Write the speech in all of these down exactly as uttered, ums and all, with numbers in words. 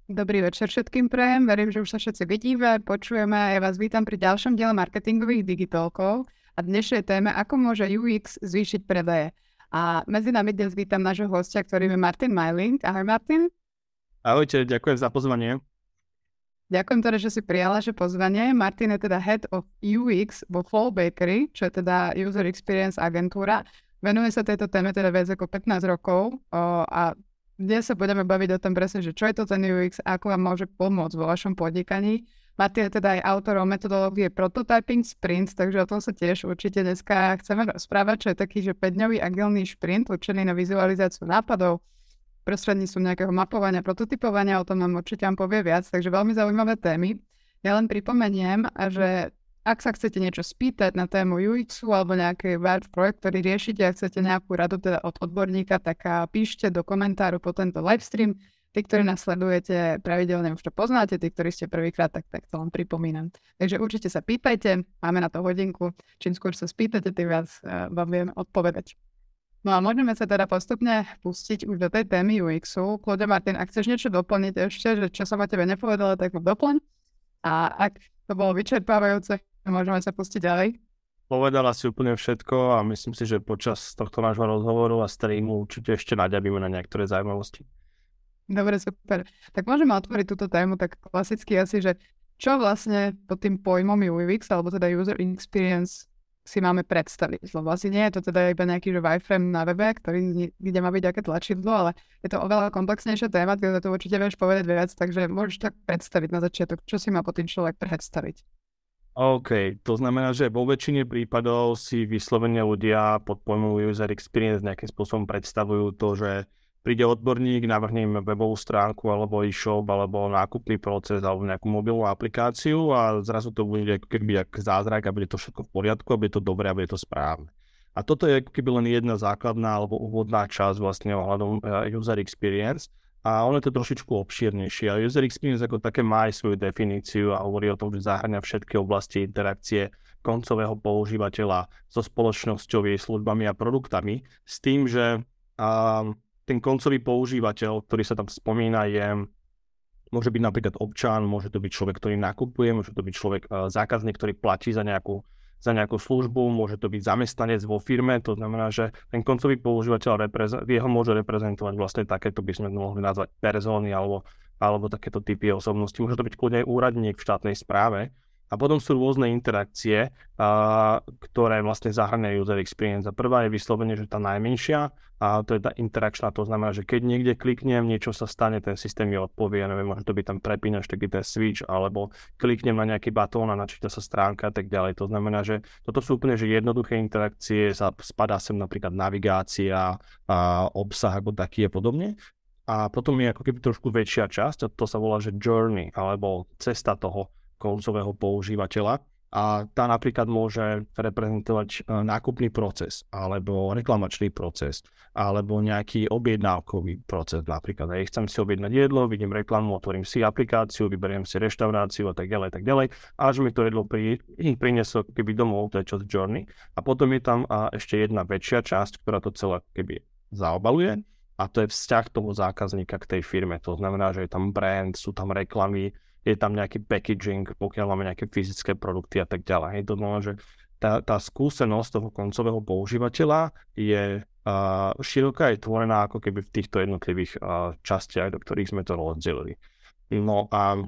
Dobrý večer všetkým prajem, verím, že už sa všetci vidíme, počujeme a ja vás vítam pri ďalšom diele marketingových digitálkov a dnešnej téme, ako môže ú iks zvýšiť predaje. A medzi nami dnes vítam nášho hostia, ktorým je Martin Majling. Ahoj Martin. Ahojte, ďakujem za pozvanie. Ďakujem teda, že si prijala naše pozvanie. Martin je teda Head of ú iks vo Flow Bakery, čo je teda User Experience agentúra. Venuje sa tejto téme teda viac ako pätnásť rokov o, a dnes sa budeme baviť o tom presne, že čo je to ten ú iks, ako vám môže pomôcť vo vašom podnikaní. Martin je teda aj autorom metodológie Prototyping Sprint, takže o tom sa tiež určite dneska chceme rozprávať, čo je taký, že päťdňový agilný šprint určený na vizualizáciu nápadov, prostredníctvom nejakého mapovania, prototypovania, o tom nám určite vám povie viac, takže veľmi zaujímavé témy. Ja len pripomeniem, že ak sa chcete niečo spýtať na tému ú iksu alebo nejaký váš projekt, ktorý riešite a chcete nejakú radu teda od odborníka, tak píšte do komentáru po tento livestream. Tí, ktorí nás sledujete pravidelne, už to poznáte, tí, ktorí ste prvýkrát, tak, tak to len pripomínam. Takže určite sa pýtajte, máme na to hodinku. Čím skôr sa spýtate, tým viac uh, vám viem odpovedať. No a môžeme sa teda postupne pustiť už do tej témy ú iksu. Kľudne Martin, ak chceš niečo doplniť ešte, že čo som o tebe nepovedala, tak doplň. A ak to bolo vyčerpávajúce, môžeme sa pustiť ďalej. Povedala si úplne všetko a myslím si, že počas tohto nášho rozhovoru a streamu určite ešte naďabíme na niektoré zaujímavosti. Dobre, super. Tak môžeme otvoriť túto tému tak klasicky asi, že čo vlastne pod tým pojmom ú iks, alebo teda User Experience si máme predstaviť. Lebo asi nie je to teda iba nejaký že wireframe na webe, ktorý, kde má byť aké tlačidlo, ale je to oveľa komplexnejšia téma, kde to určite vieš povedať viac, takže môžeš tak predstaviť na začiatok, čo si má pod tým človek predstaviť. OK, to znamená, že vo väčšine prípadov si vyslovene ľudia pod pojmom User Experience nejakým spôsobom predstavujú to, že príde odborník, navrhne im webovú stránku alebo e-shop alebo nákupný proces alebo nejakú mobilnú aplikáciu a zrazu to bude ako keby jak zázrak a bude to všetko v poriadku a bude to dobré a bude to správne. A toto je ako keby len jedna základná alebo úvodná časť vlastne ohľadom User Experience. A ono je to trošičku obšírnejšie. A User Experience ako také má aj svoju definíciu a hovorí o tom, že zahŕňa všetky oblasti interakcie koncového používateľa so spoločnosťou, jej službami a produktami. S tým, že um, ten koncový používateľ, ktorý sa tam spomína, je, môže byť napríklad občan, môže to byť človek, ktorý nakupuje, môže to byť človek, uh, zákazník, ktorý platí za nejakú za nejakú službu, môže to byť zamestnanec vo firme, to znamená, že ten koncový používateľ reprezent, jeho môže reprezentovať vlastne takéto, by sme mohli nazvať persóny alebo, alebo takéto typy osobnosti. Môže to byť kľudne aj úradník v štátnej správe. A potom sú rôzne interakcie, a, ktoré vlastne zahŕňajú User Experience. A prvá je vyslovene, že tá najmenšia, a to je tá interakčná, to znamená, že keď niekde kliknem, niečo sa stane, ten systém mi odpovie, neviem, môže to byť tam prepínač, taký ten switch, alebo kliknem na nejaký batón a načíta sa stránka a tak ďalej. To znamená, že toto sú úplne že jednoduché interakcie, sa spadá sem napríklad navigácia, a obsah ako taký a podobne. A potom je ako keby trošku väčšia časť, a to sa volá, že journey, alebo cesta toho koncového používateľa a tá napríklad môže reprezentovať nákupný proces alebo reklamačný proces alebo nejaký objednávkový proces napríklad. Hej, chcem si objednať jedlo, vidím reklamu, otvorím si aplikáciu, vyberiem si reštauráciu a tak ďalej, tak ďalej, až mi to jedlo pri, prinieslo keby domov, to je časť journey. A potom je tam a ešte jedna väčšia časť, ktorá to celé keby zaobaluje a to je vzťah toho zákazníka k tej firme. To znamená, že je tam brand, sú tam reklamy, je tam nejaký packaging, pokiaľ máme nejaké fyzické produkty a tak ďalej. Hej, to znamená, že tá, tá skúsenosť toho koncového používateľa je uh, široká, je tvorená ako keby v týchto jednotlivých uh, častiach, do ktorých sme to rozdelili. No a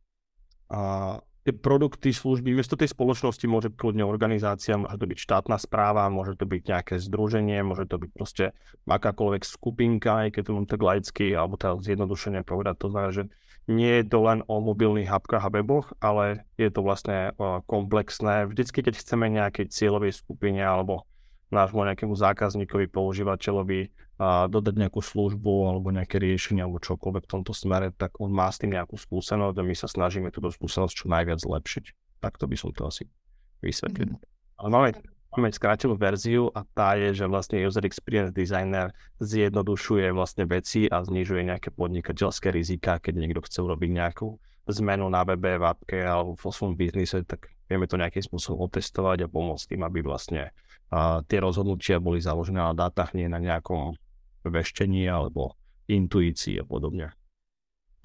uh, tie produkty, služby, miesto tej spoločnosti môže byť kľudne organizácia, môže to byť štátna správa, môže to byť nejaké združenie, môže to byť proste akákoľvek skupinka, aj keď to mám tak laicky, alebo teda zjednodušene povedať, to znamená, že nie je to len o mobilných apkách a weboch, ale je to vlastne uh, komplexné. Vždycky, keď chceme nejakej cieľovej skupine alebo nášmu nejakému zákazníkovi, používateľovi uh, dodať nejakú službu alebo nejaké riešenie alebo čokoľvek v tomto smere, tak on má s tým nejakú skúsenosť a my sa snažíme túto skúsenosť čo najviac zlepšiť. Takto by som to asi vysvetlil. Mm-hmm. Ale máme Máme skrátenú verziu a tá je, že vlastne User Experience Designer zjednodušuje vlastne veci a znižuje nejaké podnikateľské rizika, keď niekto chce urobiť nejakú zmenu na webe, v appke alebo vo svojom biznise, tak vieme to nejakým spôsobom otestovať a pomôcť tým, aby vlastne uh, tie rozhodnutia boli založené na dátach, nie na nejakom veštení alebo intuícii a podobne.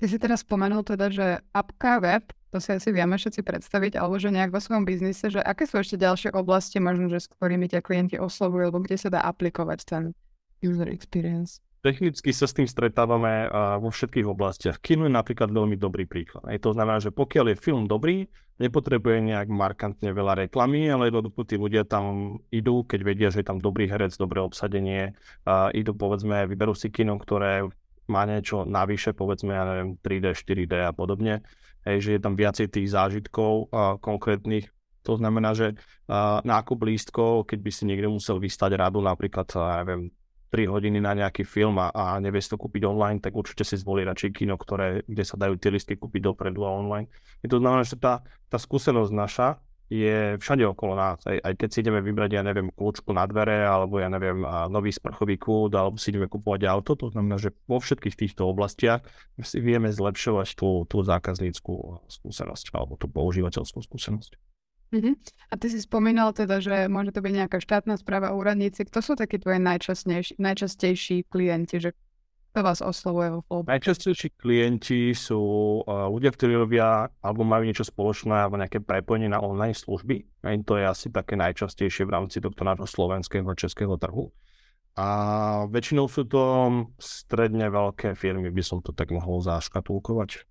Ty si teraz spomenul teda, že apka, web, to si asi vieme všetci predstaviť, alebo že nejak vo svojom biznise, že aké sú ešte ďalšie oblasti, možno, že s ktorými ťa klienti oslovujú, alebo kde sa dá aplikovať ten user experience? Technicky sa s tým stretávame uh, vo všetkých oblastiach. Kino je napríklad veľmi dobrý príklad. Aj to znamená, že pokiaľ je film dobrý, nepotrebuje nejak markantne veľa reklamy, ale jednoducho tí ľudia tam idú, keď vedia, že je tam dobrý herec, dobré obsadenie, uh, idú povedzme, vyberú si kino, ktoré má niečo navyše, povedzme, ja neviem, tri dé, štyri dé a podobne, hej, že je tam viacej tých zážitkov uh, konkrétnych. To znamená, že uh, nákup lístkov, keď by si niekde musel vystať radu, napríklad, ja neviem, tri hodiny na nejaký film a, a nevieš to kúpiť online, tak určite si zvolí radšej kino, ktoré, kde sa dajú tie listky kúpiť dopredu a online. Je to znamená, že tá, tá skúsenosť naša je všade okolo nás. Aj, aj keď si ideme vybrať, ja neviem, kľúčku na dvere, alebo ja neviem, nový sprchový kút, alebo si ideme kúpovať auto, to znamená, že vo všetkých týchto oblastiach si vieme zlepšovať tú, tú zákazníckú skúsenosť, alebo tú používateľskú skúsenosť. Uh-huh. A ty si spomínal teda, že môže to byť nejaká štátna správa, úradníci. Kto sú takí tvoji najčastejší klienti, že kto vás oslovuje vo Flowbakery? Najčastejší klienti sú uh, ľudia, ktorí robia alebo majú niečo spoločné alebo nejaké prepojenie na online služby. A to je asi také najčastejšie v rámci tohto nášho slovenského a českého trhu. A väčšinou sú to stredne veľké firmy, by som to tak mohol zaškatulkovať.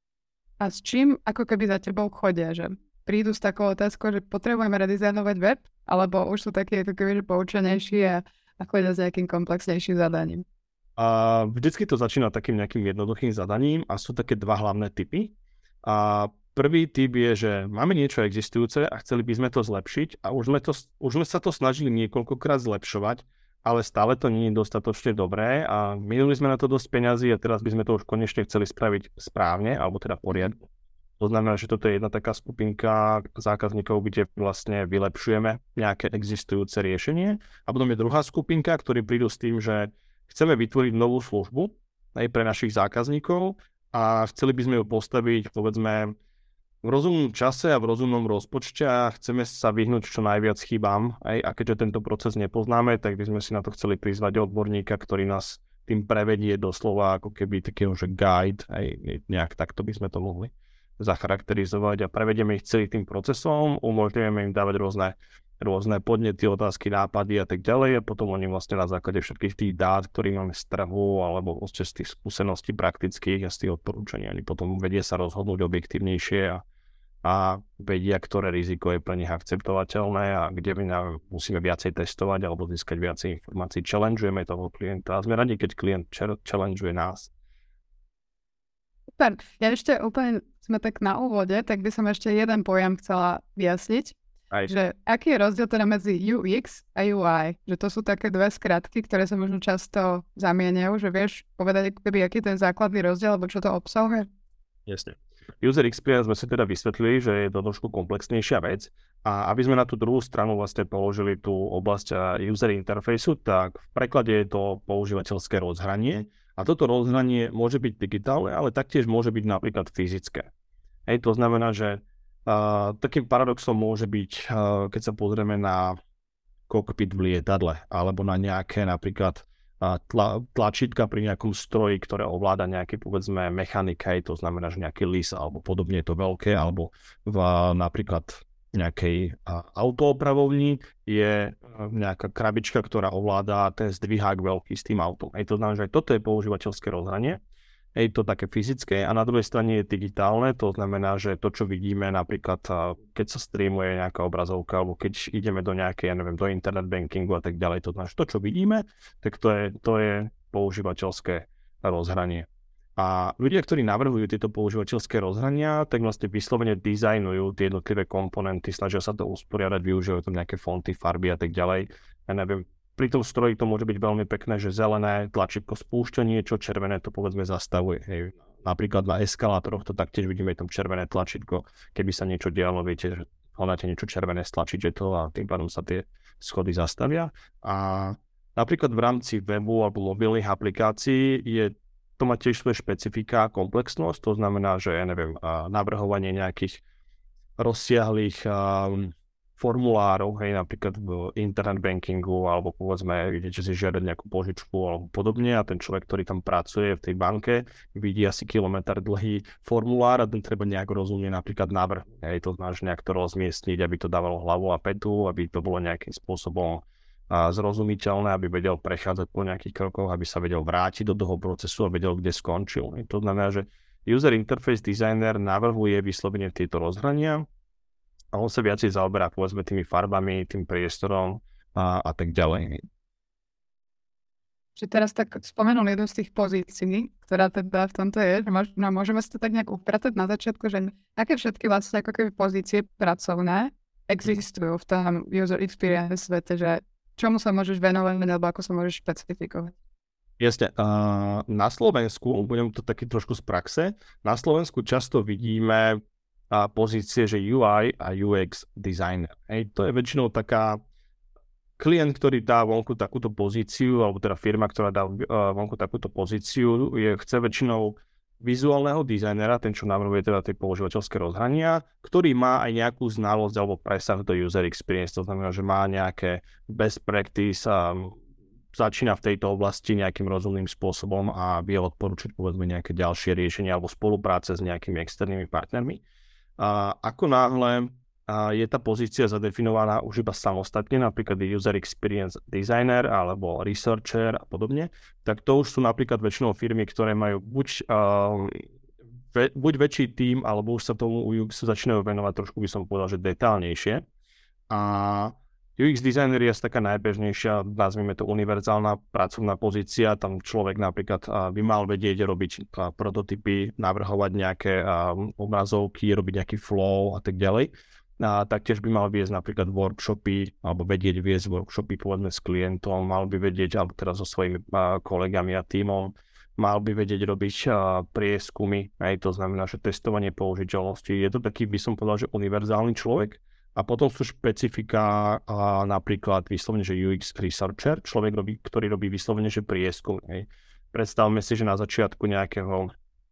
A s čím ako keby za tebou chodia, že prídu s takou otázkou, že potrebujeme redizajnovať web, alebo už sú takí ako keby poučenejší a, a chodia s nejakým komplexnejším zadaním? A vždycky to začína takým nejakým jednoduchým zadaním a sú také dva hlavné typy. A prvý typ je, že máme niečo existujúce a chceli by sme to zlepšiť a už sme, to, už sme sa to snažili niekoľkokrát zlepšovať, ale stále to nie je dostatočne dobré a minuli sme na to dosť peňazí a teraz by sme to už konečne chceli spraviť správne, alebo teda v poriadku. To znamená, že toto je jedna taká skupinka zákazníkov, kde vlastne vylepšujeme nejaké existujúce riešenie. A potom je druhá skupinka, ktorí prídu s tým, že chceme vytvoriť novú službu aj pre našich zákazníkov a chceli by sme ju postaviť, povedzme, v rozumnom čase a v rozumnom rozpočte a chceme sa vyhnúť čo najviac chybám. Aj, a keďže tento proces nepoznáme, tak by sme si na to chceli prizvať odborníka, ktorý nás tým prevedie doslova ako keby takého, že guide, aj nejak takto by sme to mohli zacharakterizovať a prevedieme ich celým tým procesom, umožňujeme im dávať rôzne, rôzne podnety, otázky, nápady a tak ďalej a potom oni vlastne na základe všetkých tých dát, ktoré máme z trhu alebo vlastne z tých skúseností praktických a z tých odporúčaní, oni potom vedia sa rozhodnúť objektívnejšie a, a vedia, ktoré riziko je pre nich akceptovateľné a kde my musíme viacej testovať alebo získať viacej informácií. Challengeujeme toho klienta a sme radi, keď klient challengeuje nás. Super. Ja ešte úplne sme tak na úvode, tak by som ešte jeden pojem chcela vyjasniť. Aj. Že aký je rozdiel teda medzi ú iks a ú í? Že to sú také dve skratky, ktoré sa možno často zamieňajú, že vieš povedať, keby, aký ten základný rozdiel, alebo čo to obsahuje? Jasne. User experience sme si teda vysvetlili, že je to trošku komplexnejšia vec a aby sme na tú druhú stranu vlastne položili tú oblasť user interfejsu, tak v preklade je to používateľské rozhranie. A toto rozhranie môže byť digitálne, ale taktiež môže byť napríklad fyzické. Hej, to znamená, že uh, takým paradoxom môže byť, uh, keď sa pozrieme na kokpit v lietadle, alebo na nejaké napríklad uh, tla, tlačítka pri nejakom stroji, ktoré ovláda nejaký, povedzme, mechanika, to znamená, že nejaký lis, alebo podobne je to veľké, alebo v, uh, napríklad nejakej uh, autoopravovni je uh, nejaká krabička, ktorá ovláda ten zdvihák veľký s tým autom. Hej, to znamená, že aj toto je používateľské rozhranie. Hej, to také fyzické a na druhej strane je digitálne, to znamená, že to, čo vidíme napríklad, uh, keď sa streamuje nejaká obrazovka, alebo keď ideme do nejakej, ja neviem, do internet bankingu a tak ďalej, to znamená, že to, čo vidíme, tak to je, to je používateľské rozhranie. A ľudia, ktorí navrhujú tieto používateľské rozhrania, tak vlastne vyslovene dizajnujú tie jednotlivé komponenty, snažia sa to usporiadať, využívajú tam nejaké fonty, farby a tak ďalej. Ja neviem, pri tom stroji to môže byť veľmi pekné, že zelené tlačítko spúšťa niečo, červené to povedzme zastavuje. Hej. Napríklad na eskalátoroch to taktiež vidíme tam červené tlačítko, keby sa niečo dialo, viete, že hľadáte niečo červené, stlačíte to a tým pádom sa tie schody zastavia. A napríklad v rámci webu alebo mobilných aplikácií je to má tiež svoje špecifika a komplexnosť, to znamená, že ja neviem, navrhovanie nejakých rozsiahlých um, formulárov, hej, napríklad v internet bankingu, alebo povedzme, idete si žiadať nejakú požičku alebo podobne a ten človek, ktorý tam pracuje v tej banke, vidí asi kilometr dlhý formulár a ten treba nejak rozumne napríklad navrhnúť. Hej, to znamená, že nejak to rozmiestniť, aby to dávalo hlavu a petu, aby to bolo nejakým spôsobom a zrozumiteľné, aby vedel prechádzať po nejakých krokoch, aby sa vedel vrátiť do toho procesu a vedel, kde skončil. Hej, to znamená, že user interface designer navrhuje vyslovene tieto rozhrania a on sa viacej zaoberá povedzme tými farbami, tým priestorom a, a tak ďalej. Čiže teraz tak spomenul jednu z tých pozícií, ktorá teda v tomto je, že možno, môžeme si to tak nejak upratať na začiatku, že aké všetky vlastne ako keby pozície pracovné existujú v tom user experience svete, že čomu sa môžeš venovať, alebo ako sa môžeš špecifikovať? Jasne, uh, na Slovensku, budem to taký trošku z praxe, na Slovensku často vidíme uh, pozície, že U I a U X designer. Hej, to je väčšinou taká klient, ktorý dá vonku takúto pozíciu, alebo teda firma, ktorá dá uh, vonku takúto pozíciu, je, chce väčšinou vizuálneho dizajnera, ten, čo navrhuje teda tie používateľské rozhrania, ktorý má aj nejakú znalosť alebo presah do user experience, to znamená, že má nejaké best practice a začína v tejto oblasti nejakým rozumným spôsobom a vie odporúčiť povedzme nejaké ďalšie riešenia alebo spolupráce s nejakými externými partnermi. A ako náhle a je tá pozícia zadefinovaná už iba samostatne, napríklad user experience designer alebo researcher a podobne, tak to už sú napríklad väčšinou firmy, ktoré majú buď, uh, ve, buď väčší tím, alebo už sa tomu U X začínajú venovať trošku, by som povedal, že detálnejšie. A U X designer je taká najbežnejšia, nazvime to univerzálna pracovná pozícia, tam človek napríklad uh, by mal vedieť robiť uh, prototypy, navrhovať nejaké uh, obrazovky, robiť nejaký flow a tak ďalej. A taktiež by mal viesť napríklad workshopy, alebo vedieť viesť workshopy povedzme s klientom, mal by vedieť, alebo teraz so svojimi uh, kolegami a tímom, mal by vedieť robiť uh, prieskumy, aj to znamená, že testovanie použiteľnosti. Je to taký, by som povedal, že univerzálny človek. A potom sú špecifika uh, napríklad vyslovene, že U X researcher, človek, robí, ktorý robí vyslovene, že prieskum. Hej. Predstavme si, že na začiatku nejakého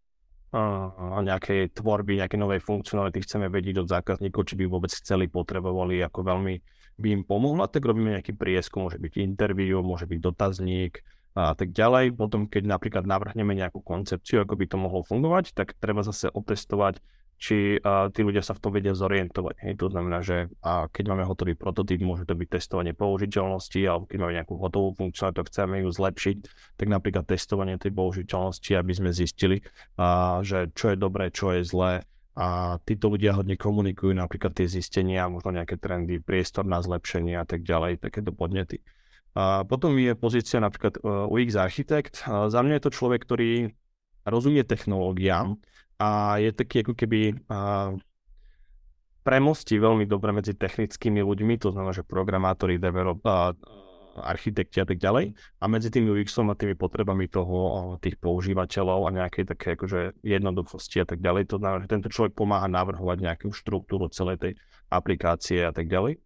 a nejakej tvorby, nejakej novej funkcionality chceme vedieť od zákazníkov, či by vôbec chceli, potrebovali, ako veľmi by im pomohla, tak robíme nejaký prieskum, môže byť interview, môže byť dotazník a tak ďalej. Potom, keď napríklad navrhneme nejakú koncepciu, ako by to mohlo fungovať, tak treba zase otestovať, či uh, tí ľudia sa v tom vedia zorientovať. Hej, to znamená, že uh, keď máme hotový prototyp, môže to byť testovanie použiteľnosti, alebo keď máme nejakú hotovú funkciu, to chceme ju zlepšiť, tak napríklad testovanie tej použiteľnosti, aby sme zistili, uh, že čo je dobré, čo je zlé. A títo ľudia hodne komunikujú napríklad tie zistenia, možno nejaké trendy, priestor na zlepšenie a tak ďalej, takéto podnety. Uh, potom je pozícia napríklad uh, U X architekt. Uh, za mňa je to človek, ktorý rozumie technológiám, a je taký ako keby uh, premostí veľmi dobre medzi technickými ľuďmi, to znamená, že programátori, develop, uh, architekti a tak ďalej, a medzi tými U Xom a tými potrebami toho, uh, tých používateľov a nejakej také akože jednoduchosti a tak ďalej. To znamená, že tento človek pomáha navrhovať nejakú štruktúru celej tej aplikácie a tak ďalej.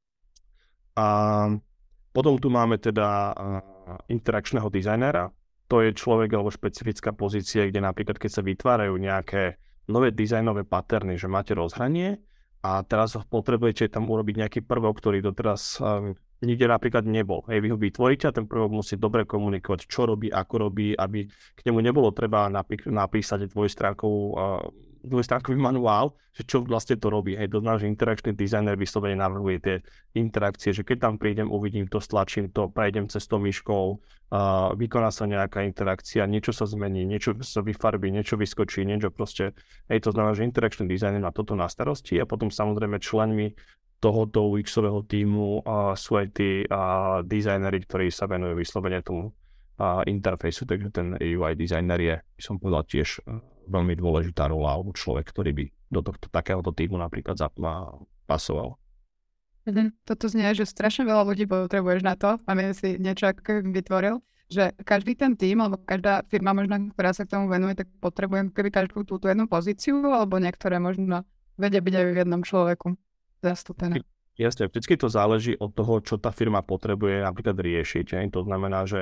A potom tu máme teda uh, interakčného dizajnera. To je človek alebo špecifická pozícia, kde napríklad keď sa vytvárajú nejaké nové dizajnové paterny, že máte rozhranie a teraz potrebujete tam urobiť nejaký prvok, ktorý doteraz um, nikde napríklad nebol. Hej, vy ho vytvoríte a ten prvok musí dobre komunikovať, čo robí, ako robí, aby k nemu nebolo treba napí- napísať dvojstránkovú uh, dvojstránkový manuál, že čo vlastne to robí. Hej, to znamená, že interakčný dizajner vyslovene navrhuje tie interakcie, že keď tam prídem, uvidím to, stlačím to, prejdem cez to myškou, uh, vykoná sa nejaká interakcia, niečo sa zmení, niečo sa vyfarbí, niečo vyskočí, niečo proste. Hej, to znamená, že interakčný dizajner má toto na starosti a potom samozrejme členmi tohoto U X-ového tímu uh, sú aj tí uh, dizajneri, ktorí sa venujú vyslovene tomu uh, interfejsu, takže ten U I dizajner je, by som povedal, tiež uh, veľmi dôležitá rola, alebo človek, ktorý by do tohto takéhoto týmu napríklad pasoval. Mm-hmm. Toto znie, že strašne veľa ľudí potrebuješ na to, aby si niečo ako vytvoril, že každý ten tým, alebo každá firma možno, ktorá sa k tomu venuje, tak potrebujem keby každú túto jednu pozíciu, alebo niektoré možno vedia byť aj v jednom človeku zastúpené. Jasne, vždycky to záleží od toho, čo tá firma potrebuje napríklad riešiť. Je. To znamená, že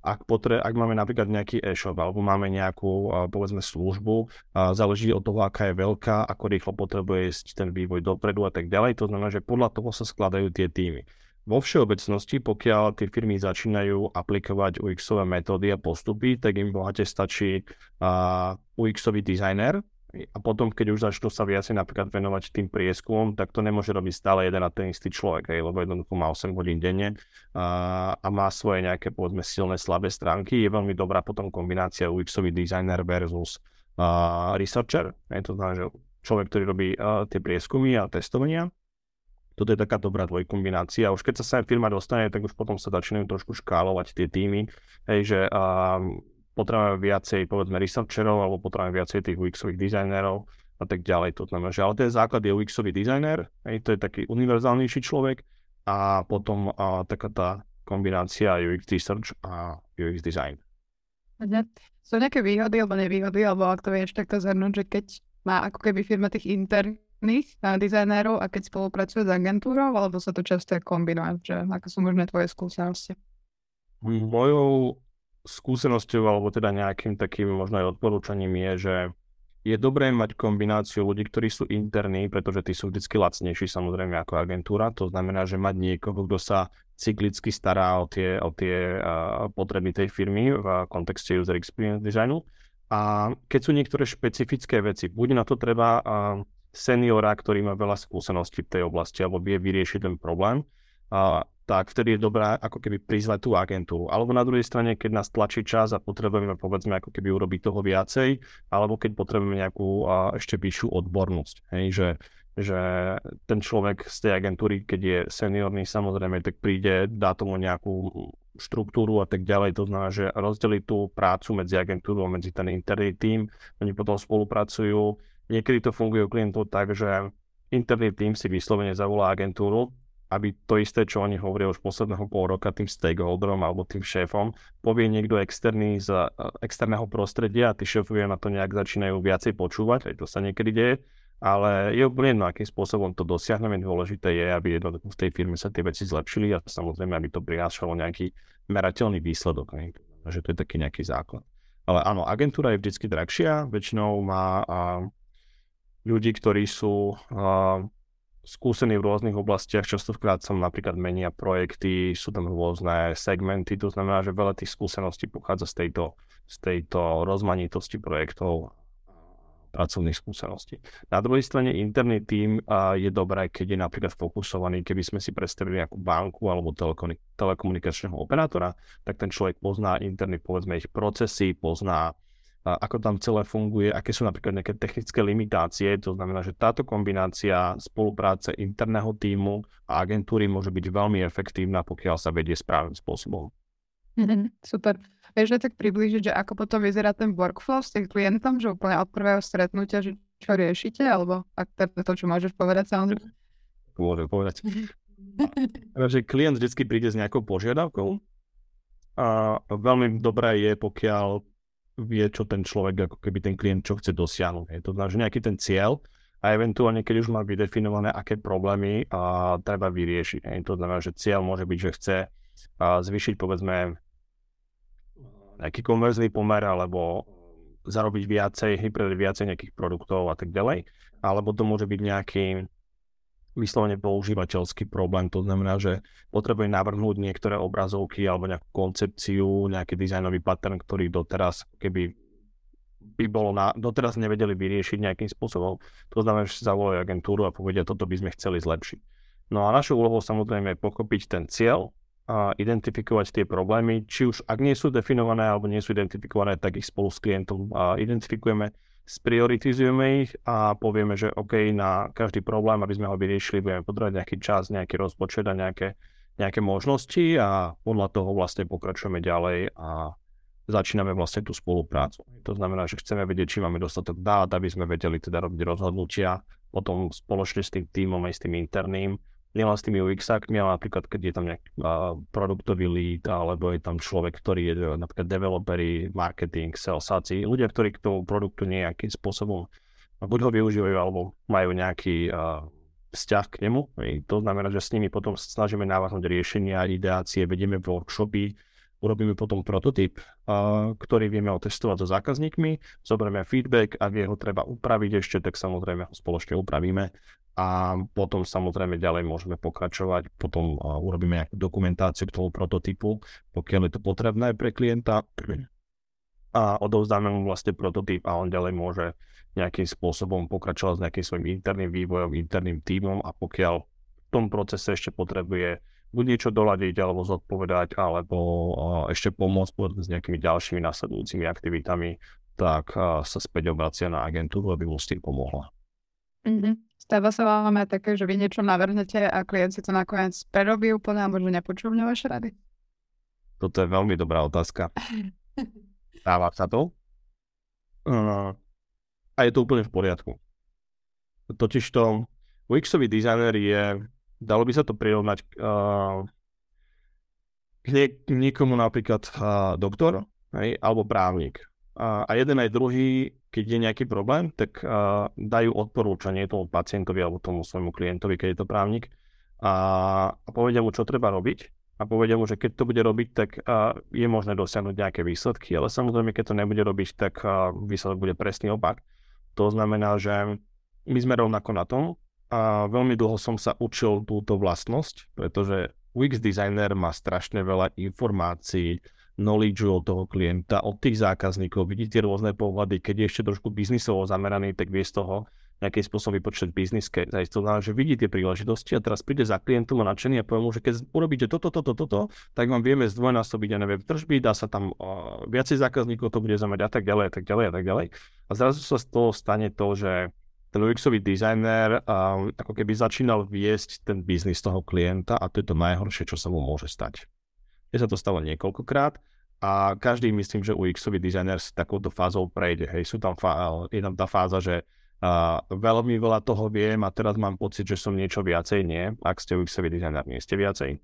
ak, potre- ak máme napríklad nejaký e-shop alebo máme nejakú, povedzme, službu, záleží od toho, aká je veľká, ako rýchlo potrebuje ísť ten vývoj dopredu a tak ďalej. To znamená, že podľa toho sa skladajú tie týmy. Vo všeobecnosti, pokiaľ tie firmy začínajú aplikovať ú exové metódy a postupy, tak im bohate stačí ú exový dizajner. A potom, keď už začnú sa viacej napríklad venovať tým prieskumom, tak to nemôže robiť stále jeden a ten istý človek, hej, lebo jednoducho má osem hodín denne a, a má svoje nejaké, povedzme, silné, slabé stránky. Je veľmi dobrá potom kombinácia ú exový designer versus uh, researcher. Hej, to znamená, že človek, ktorý robí uh, tie prieskumy a testovania. Toto je taká dobrá dvojkombinácia. Už keď sa sa firma dostane, tak už potom sa začínajú trošku škálovať tie týmy, hej, že uh, potrebujeme viacej, povedzme, researcherov, alebo potrebujeme viacej tých ú exových dizajnerov a tak ďalej. To znamená, že ale ten základ je ú exový dizajner, hej, to je taký univerzálnejší človek a potom a, taká tá kombinácia ú iks research a ú iks design. Mhm. Sú nejaké výhody alebo nevýhody, alebo ak to vieš takto zhrnúť, že keď má ako keby firma tých interných dizajnérov a keď spolupracuje s agentúrou, alebo sa to často kombinuje, že ako sú možné tvoje skúsenosti? Mojou skúsenosťou, alebo teda nejakým takým možno aj odporúčaním je, že je dobré mať kombináciu ľudí, ktorí sú interní, pretože tí sú vždycky lacnejší samozrejme ako agentúra. To znamená, že mať niekoho, kto sa cyklicky stará o tie, o tie uh, potreby tej firmy v kontexte user experience designu. A keď sú niektoré špecifické veci, buď na to treba uh, seniora, ktorý má veľa skúseností v tej oblasti, alebo vie vyriešiť ten problém, uh, tak vtedy je dobré ako keby prizvať tú agentúru. Alebo na druhej strane, keď nás tlačí čas a potrebujeme, povedzme, ako keby urobiť toho viacej, alebo keď potrebujeme nejakú a, ešte vyššiu odbornosť. Hej, že, že ten človek z tej agentúry, keď je seniorný, samozrejme, tak príde, dá tomu nejakú štruktúru a tak ďalej. To znamená, že rozdeliť tú prácu medzi agentúrou, medzi ten interný tím, oni potom spolupracujú. Niekedy to funguje u klientov tak, že interný tím si vyslovene zavolá agentúru, aby to isté, čo oni hovoria už posledného pol roka tým stakeholderom alebo tým šéfom, povie niekto externý z externého prostredia a tí šéfovia na to nejak začínajú viacej počúvať, aj to sa niekedy deje, ale je úplne jedno, akým spôsobom to dosiahneme. Dôležité je, aby jednoducho v tej firme sa tie veci zlepšili a samozrejme, aby to prinášalo nejaký merateľný výsledok. Ne? Takže to je taký nejaký základ. Ale áno, agentúra je vždycky drahšia, väčšinou má a, ľudí, ktorí sú a, skúsení v rôznych oblastiach, častokrát sa napríklad menia projekty, sú tam rôzne segmenty, to znamená, že veľa tých skúseností pochádza z tejto, z tejto rozmanitosti projektov a pracovných skúseností. Na druhej strane interný tím je dobré, keď je napríklad fokusovaný, keby sme si predstavili nejakú banku alebo telekomunikačného operátora, tak ten človek pozná interný, povedzme, ich procesy, pozná ako tam celé funguje, aké sú napríklad nejaké technické limitácie. To znamená, že táto kombinácia spolupráce interného tímu a agentúry môže byť veľmi efektívna, pokiaľ sa vedie správnym spôsobom. Mm-hmm, super. Vieš tak priblížiť, že ako potom vyzerá ten workflow s tým klientom, že úplne od prvého stretnutia, že čo riešite, alebo ak to, to čo môžeš povedať samozrejme? Môžem povedať. Takže klient vždy príde s nejakou požiadavkou a veľmi dobré je, pokiaľ vie, čo ten človek, ako keby ten klient, čo chce dosiahnuť. Je to znamená, že nejaký ten cieľ a eventuálne, keď už má vydefinované, aké problémy a, treba vyriešiť. Je to znamená, že cieľ môže byť, že chce a, zvýšiť, povedzme, nejaký konverzný pomer, alebo zarobiť viacej, hypredať viacej nejakých produktov a tak ďalej. Alebo to môže byť nejaký vyslovene používateľský problém, to znamená, že potrebuje navrhnúť niektoré obrazovky alebo nejakú koncepciu, nejaký dizajnový pattern, ktorý doteraz, keby by bolo na, doteraz nevedeli vyriešiť nejakým spôsobom. To znamená, že si zavolajú agentúru a povedia, toto by sme chceli zlepšiť. No a našou úlohou samozrejme je pochopiť ten cieľ, a identifikovať tie problémy, či už ak nie sú definované alebo nie sú identifikované, tak ich spolu s klientom a identifikujeme, sprioritizujeme ich a povieme, že OK, na každý problém, aby sme ho vyriešili, budeme potrebovať nejaký čas, nejaký rozpočet a nejaké, nejaké možnosti a podľa toho vlastne pokračujeme ďalej a začíname vlastne tú spoluprácu. To znamená, že chceme vedieť, či máme dostatok dát, aby sme vedeli teda robiť rozhodnutia, potom spoločne s tým tímom aj s tým interným, nielen s tými ú exákmi, ale napríklad, keď je tam nejaký uh, produktový lead, alebo je tam človek, ktorý je napríklad developeri, marketing, salesáci, ľudia, ktorí k tomu produktu nejakým spôsobom buď ho využívajú, alebo majú nejaký uh, vzťah k nemu. To znamená, že s nimi potom snažíme navrhnúť riešenia, ideácie, vedieme workshopy, urobíme potom prototyp, uh, ktorý vieme otestovať so zákazníkmi, zoberieme feedback, ak je ho treba upraviť ešte, tak samozrejme ho spoločne upravíme a potom samozrejme ďalej môžeme pokračovať, potom uh, urobíme nejakú dokumentáciu k tomu prototypu, pokiaľ je to potrebné pre klienta a odovzdáme mu vlastne prototyp a on ďalej môže nejakým spôsobom pokračovať s nejakým svojím interným vývojom, interným tímom a pokiaľ v tom procese ešte potrebuje buď niečo doľadiť alebo zodpovedať, alebo uh, ešte pomôcť s nejakými ďalšími nasledujúcimi aktivitami, tak uh, sa späť obracia na agentúru, aby mu s tým pomohla. Mm-hmm. Stáva sa vám aj také, že vy niečo navrhnete a klient si to nakoniec prerobí úplne a možno nepočúvne vaše rady? Toto je veľmi dobrá otázka. Stáva sa to? Uh, a je to úplne v poriadku. Totižto ú exový dizajner je, dalo by sa to prirovnať uh, k, nie, k niekomu napríklad uh, doktor, hej, alebo právnik. Uh, a jeden aj druhý, keď je nejaký problém, tak uh, dajú odporúčanie tomu pacientovi alebo tomu svojmu klientovi, keď je to právnik a, a povedia mu, čo treba robiť a povedia mu, že keď to bude robiť, tak uh, je možné dosiahnuť nejaké výsledky, ale samozrejme, keď to nebude robiť, tak uh, výsledok bude presný opak. To znamená, že my sme rovnako na tom a veľmi dlho som sa učil túto vlastnosť, pretože ú iks designer má strašne veľa informácií, knowledge od toho klienta, od tých zákazníkov, vidí tie rôzne pohľady, keď je ešte trošku biznisovo zameraný, tak vie z toho nejakým spôsobom vypočítať business case. To znamená, že vidí tie príležitosti a teraz príde za klientom a nadšený a povie mu, že keď urobíte toto, toto, toto, tak vám vieme zdvojnásobiť, ja neviem, tržby, dá sa tam uh, viacej zákazníkov, to bude znamenať a tak ďalej, a tak ďalej, a tak ďalej. A zrazu sa z toho stane to, že ten ú exový dizajner um, ako keby začínal viesť ten biznis toho klienta a to je to najhoršie, čo sa mu môže stať. Je sa to stalo niekoľkokrát a každý, myslím, že ú exový dizajner s takouto fázou prejde. Hej, sú tam fá- je tam tá fáza, že uh, veľmi veľa toho viem a teraz mám pocit, že som niečo viacej, nie. Ak ste ú exový dizajner, nie ste viacej.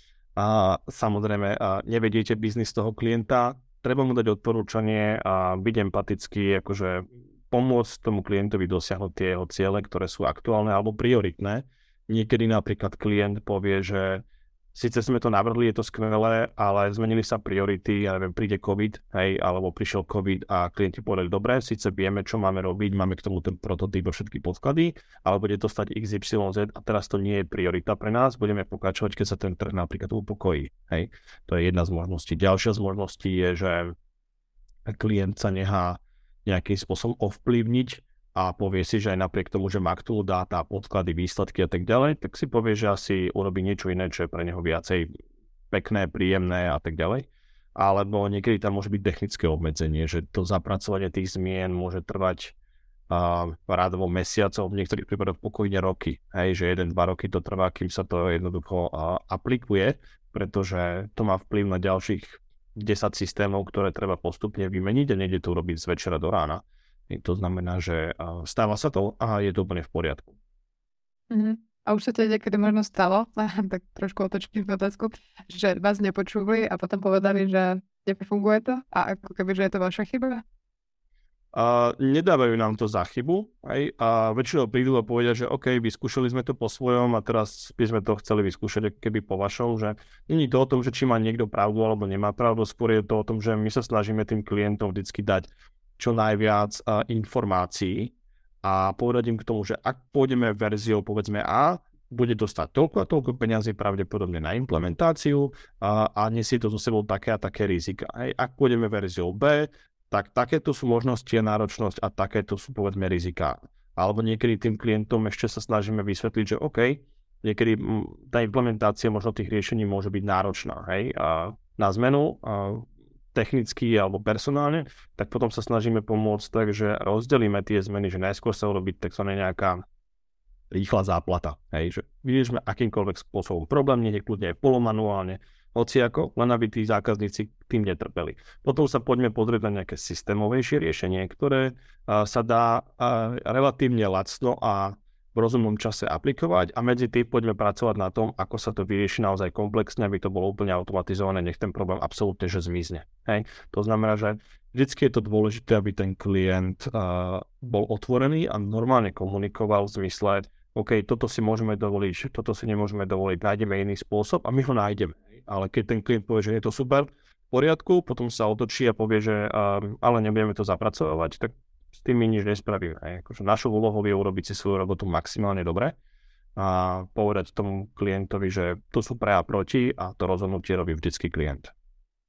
A samozrejme, uh, nevediete biznis toho klienta, treba mu dať odporúčanie a byť empatický, akože pomôcť tomu klientovi dosiahnuť tie jeho ciele, ktoré sú aktuálne alebo prioritné. Niekedy napríklad klient povie, že síce sme to navrhli, je to skvelé, ale zmenili sa priority, ja neviem, príde COVID, hej, alebo prišiel COVID a klienti povedali, dobre, síce vieme, čo máme robiť, máme k tomu ten prototyp a všetky podklady, ale bude to stať iks ypsilon zet a teraz to nie je priorita pre nás, budeme pokračovať, keď sa ten trh napríklad upokojí, hej. To je jedna z možností. Ďalšia z možností je, že klient sa nechá nejakým spôsobom ovplyvniť a povie si, že aj napriek tomu, že má k tomu dáta, podklady, výsledky a tak ďalej, tak si povie, že asi urobí niečo iné, čo je pre neho viacej pekné, príjemné a tak ďalej. Alebo niekedy tam môže byť technické obmedzenie, že to zapracovanie tých zmien môže trvať uh, rádovo mesiacov, v niektorých prípadoch pokojne roky. Hej, že jeden, dva roky to trvá, kým sa to jednoducho uh, aplikuje, pretože to má vplyv na ďalších desať systémov, ktoré treba postupne vymeniť a nejde to urobiť z večera do rána. To znamená, že stáva sa to a je to úplne v poriadku. Mm-hmm. A už sa to niekedy možno stalo, tak trošku otočím otázku, že vás nepočuli a potom povedali, že nefunguje to a ako keby, že je to vaša chyba? Uh, nedávajú nám to za chybu, aj, a väčšinou prídu a povedia, že OK, vyskúšali sme to po svojom a teraz by sme to chceli vyskúšať keby po vašom, že nie je to o tom, že či má niekto pravdu alebo nemá pravdu, skôr je to o tom, že my sa snažíme tým klientom vždycky dať čo najviac uh, informácií a povedať im k tomu, že ak pôjdeme verziou povedzme A, bude to stať toľko a toľko peňazí pravdepodobne na implementáciu a, a nesie to so sebou také a také rizika. Hej. Ak pôjdeme verziou B, tak takéto sú možnosti a náročnosť a takéto sú povedzme riziká. Alebo niekedy tým klientom ešte sa snažíme vysvetliť, že OK, niekedy tá implementácia možno tých riešení môže byť náročná, hej, a na zmenu a technicky alebo personálne, tak potom sa snažíme pomôcť tak, že rozdelíme tie zmeny, že najskôr sa urobí tzv. Nejaká rýchla záplata. Hej, že vyriešme akýmkoľvek spôsobom problém, nie je kľudne aj polomanuálne, hociako, len aby tí zákazníci tým netrpeli. Potom sa poďme pozrieť na nejaké systémovejšie riešenie, ktoré a, sa dá a, relatívne lacno a v rozumnom čase aplikovať a medzi tým poďme pracovať na tom, ako sa to vyrieši naozaj komplexne, aby to bolo úplne automatizované, nech ten problém absolútne že zmizne. Hej. To znamená, že vždycky je to dôležité, aby ten klient uh, bol otvorený a normálne komunikoval v zmysle, OK, toto si môžeme dovoliť, toto si nemôžeme dovoliť, nájdeme iný spôsob a my ho nájdeme. Ale keď ten klient povie, že je to super, v poriadku, potom sa otočí a povie, že uh, ale nebudeme to zapracovať, tak s tým my nič nespravíme. Hej. Akože našou úlohou je urobiť si svoju robotu maximálne dobre a povedať tomu klientovi, že tu sú pre a proti a to rozhodnutie robí vždycky klient.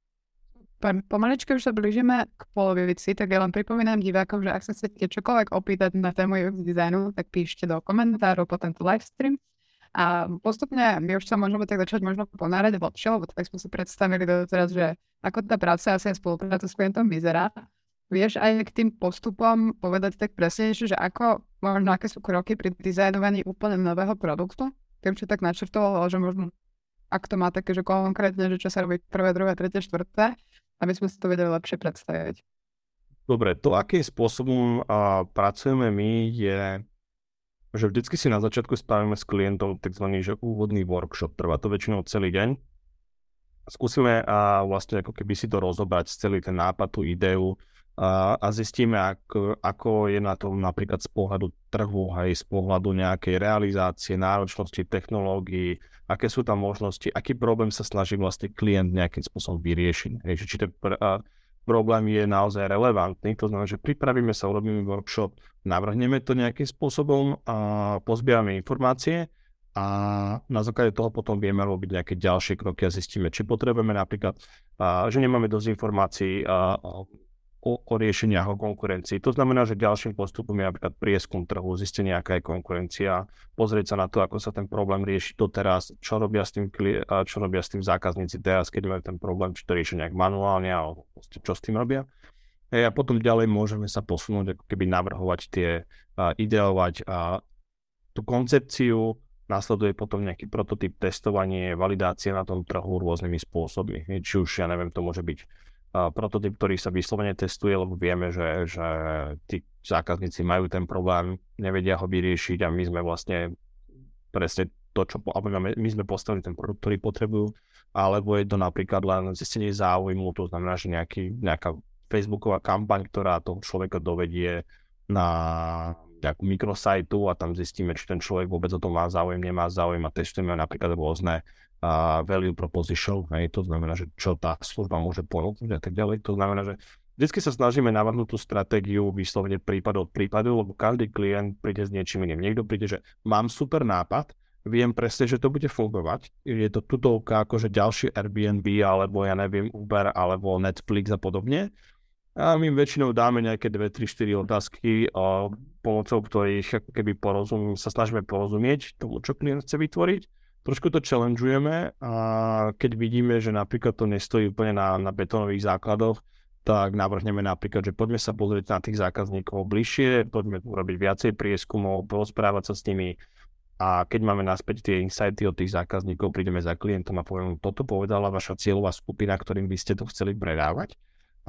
Pomaličke už sa blížime k polovici, tak ja len pripomínam divákom, že ak sa chcete čokoľvek opýtať na tému ú exé dizajnu, tak píšte do komentárov po tento livestream. A postupne my už sa môžeme tak začať možno ponárať hlbšie, lebo tak sme si predstavili doteraz, že ako tá práca asi aj spolupráca s klientom vyzerá. Vieš aj k tým postupom povedať tak presnejšie, že ako, možno aké sú kroky pri dizajnovaní úplne nového produktu? Keby čo tak načrtovalo, že možno, ak to má také, že konkrétne, že čo sa robí prvé, druhé, tretie, štvrté, aby sme si to vedeli lepšie predstaviť. Dobre, to, akým spôsobom uh, pracujeme my, je, že vždycky si na začiatku spravíme s klientom takzvaný že úvodný workshop. Trvá to väčšinou celý deň. Skúsime uh, vlastne ako keby si to rozobrať, celý ten nápad, tú ideu uh, a zistíme, ako, ako je na tom napríklad z pohľadu trhu, aj z pohľadu nejakej realizácie, náročnosti, technológií, aké sú tam možnosti, aký problém sa snaží vlastne klient nejakým spôsobom vyriešiť. Hej, či ten pr- uh, problém je naozaj relevantný, to znamená, že pripravíme sa, urobíme workshop, navrhneme to nejakým spôsobom a pozbierame informácie a na základe toho potom vieme robiť nejaké ďalšie kroky a zistíme, či potrebujeme napríklad, uh, že nemáme dosť informácií uh, O, o riešeniach, o konkurencii. To znamená, že ďalším postupom je napríklad prieskum trhu, zistenie, aká je konkurencia, pozrieť sa na to, ako sa ten problém rieši doteraz, čo robia s tým, čo robia s tým zákazníci teraz, keď majú ten problém, či to riešia nejak manuálne, alebo čo s tým robia. A potom ďalej môžeme sa posunúť, ako keby navrhovať tie, a ideovať a tú koncepciu, následuje potom nejaký prototyp, testovanie, validácie na tom trhu rôznymi spôsobmi. Či už, ja neviem, to môže byť prototyp, ktorý sa vyslovene testuje, lebo vieme, že, že tí zákazníci majú ten problém, nevedia ho vyriešiť a my sme vlastne presne to, čo my sme postavili ten produkt, ktorý potrebujú, alebo je to napríklad len zistenie záujmu, to znamená, že nejaký, nejaká facebooková kampaň, ktorá toho človeka dovedie na nejakú mikrosajtu a tam zistíme, či ten človek vôbec o tom má záujem, nemá záujem a testujeme napríklad rôzne Uh, value proposition, hej, to znamená, že čo tá služba môže ponúknuť a tak ďalej. To znamená, že vždy sa snažíme navrhnúť tú stratégiu vyslovene prípad od prípadu, lebo každý klient príde s niečím iným. Niekto príde, že mám super nápad, viem presne, že to bude fungovať. Je to tutovka akože ďalšie Airbnb, alebo ja neviem Uber, alebo Netflix a podobne. A my väčšinou dáme nejaké dve, tri, štyri otázky, uh, pomocou ktorých ako keby porozum, sa snažíme porozumieť tomu, čo klient chce vytvoriť. Trošku to challengeujeme a keď vidíme, že napríklad to nestojí úplne na, na betónových základoch, tak navrhneme napríklad, že poďme sa pozrieť na tých zákazníkov bližšie, poďme urobiť viacej prieskumov, porozprávať sa s nimi a keď máme naspäť tie insighty od tých zákazníkov, prídeme za klientom a povieme, toto povedala vaša cieľová skupina, ktorým by ste to chceli predávať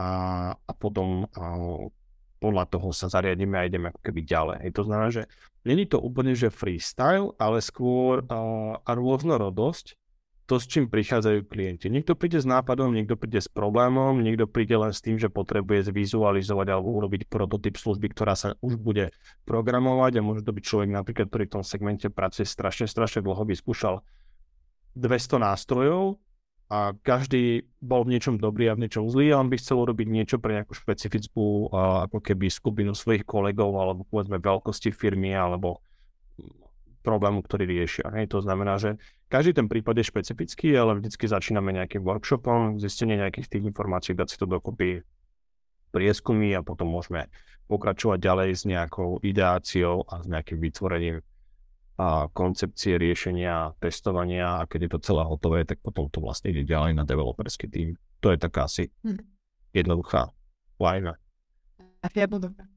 a, a potom a, podľa toho sa zariadíme a ideme ako keby ďalej. Hej, to znamená, že není to úplne, že freestyle, ale skôr uh, a rôznorodosť, to, s čím prichádzajú klienti. Niekto príde s nápadom, niekto príde s problémom, niekto príde len s tým, že potrebuje zvizualizovať alebo urobiť prototyp služby, ktorá sa už bude programovať a môže to byť človek napríklad, ktorý v tom segmente pracuje strašne, strašne dlho, vyskúšal dvesto nástrojov, a každý bol v niečom dobrý a v niečom zlý a on by chcel urobiť niečo pre nejakú špecifickú a, ako keby skupinu svojich kolegov alebo povedzme veľkosti firmy alebo problému, ktorý riešia. Hej. To znamená, že každý ten prípad je špecifický, ale vždycky začíname nejakým workshopom, zistenie nejakých tých informácií, dať si to dokopy prieskumy a potom môžeme pokračovať ďalej s nejakou ideáciou a s nejakým vytvorením a koncepcie riešenia, testovania a keď je to celé hotové, tak potom to vlastne ide ďalej na developerský tím. To je taká asi hm. jednoduchá lajna. Jednoduchá.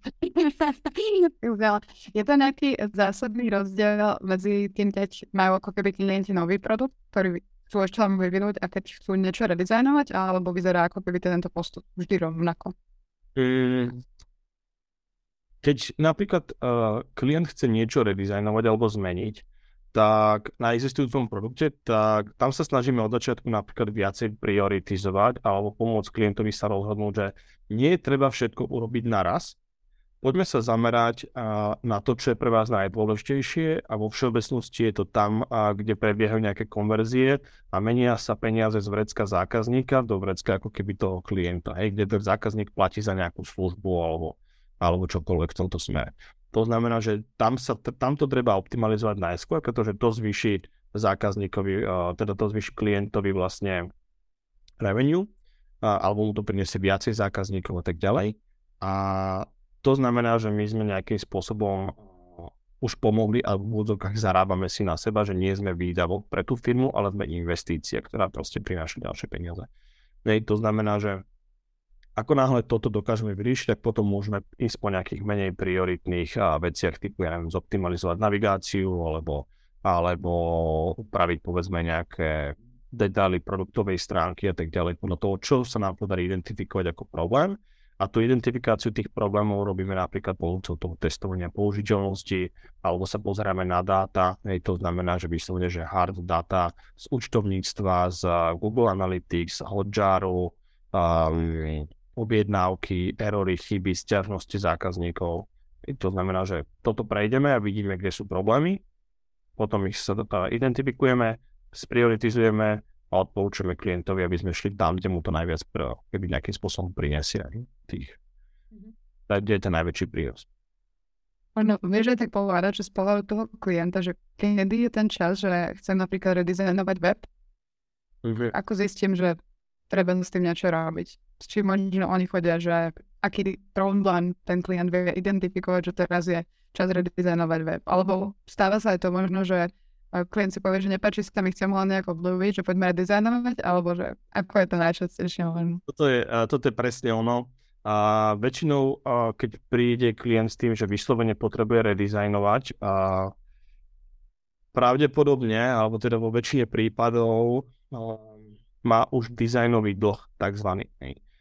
Je to nejaký zásadný rozdiel medzi tým, keď majú ako keby klienti nový produkt, ktorý chcú ešte len vyvinúť a keď chcú niečo redizajnovať, alebo vyzerá ako keby tento postup vždy rovnako? Mm. Keď napríklad uh, klient chce niečo redizajnovať alebo zmeniť, tak na existujúcom produkte, tak tam sa snažíme od začiatku napríklad viacej prioritizovať alebo pomôcť klientovi sa rozhodnúť, že nie je treba všetko urobiť naraz, poďme sa zamerať a, na to, čo je pre vás najdôležitejšie a vo všeobecnosti je to tam, a, kde prebiehajú nejaké konverzie a menia sa peniaze z vrecka zákazníka do vrecka ako keby toho klienta, hej, kde ten zákazník platí za nejakú službu alebo, alebo čokoľvek v tomto smere. To znamená, že tam, sa, tam to treba optimalizovať najskôr, pretože to zvýši zákazníkovi, a, teda to zvýši klientovi vlastne revenue, a, alebo mu to priniesie viacej zákazníkov a tak ďalej. A to znamená, že my sme nejakým spôsobom už pomohli a v úvodzovkách zarábame si na seba, že nie sme výdavok pre tú firmu, ale sme investícia, ktorá proste prináša ďalšie peniaze. Nej, to znamená, že ako náhle toto dokážeme vyriešiť, tak potom môžeme ísť po nejakých menej prioritných veciach, typu ja neviem, zoptimalizovať navigáciu alebo, alebo upraviť povedzme nejaké detaily produktovej stránky a tak ďalej, podľa toho, čo sa nám podarí identifikovať ako problém. A tú identifikáciu tých problémov robíme napríklad pomocou toho testovania použiteľnosti, alebo sa pozeráme na dáta, hej, to znamená, že vyslovene, že hard data z účtovníctva, z Google Analytics, Hotjaru, um, objednávky, erory, chyby, sťažnosti zákazníkov. Hej, to znamená, že toto prejdeme a vidíme, kde sú problémy, potom ich sa identifikujeme, sprioritizujeme a odporúčame klientovi, aby sme šli tam, kde mu to najviac keby nejakým spôsobom prinesie tých, mm-hmm. kde je ten najväčší prínos. No, vieš aj tak povedať, že z pohľadu toho klienta, že kedy je ten čas, že chcem napríklad redizajnovať web, mm-hmm. ako zistím, že treba s tým niečo robiť. S čím možno oni chodia, že aký problém ten klient vie identifikovať, že teraz je čas redizajnovať web. Alebo stáva sa aj to možno, že klient si povie, že nepáči sa mi, chcem len nejako vľúbiť, že poďme redizajnovať, alebo že ako je to najčastejšie? Toto je, toto je presne ono. A väčšinou, keď príde klient s tým, že vyslovene potrebuje redizajnovať, a pravdepodobne, alebo teda vo väčšine prípadov má už dizajnový dlh, takzvaný.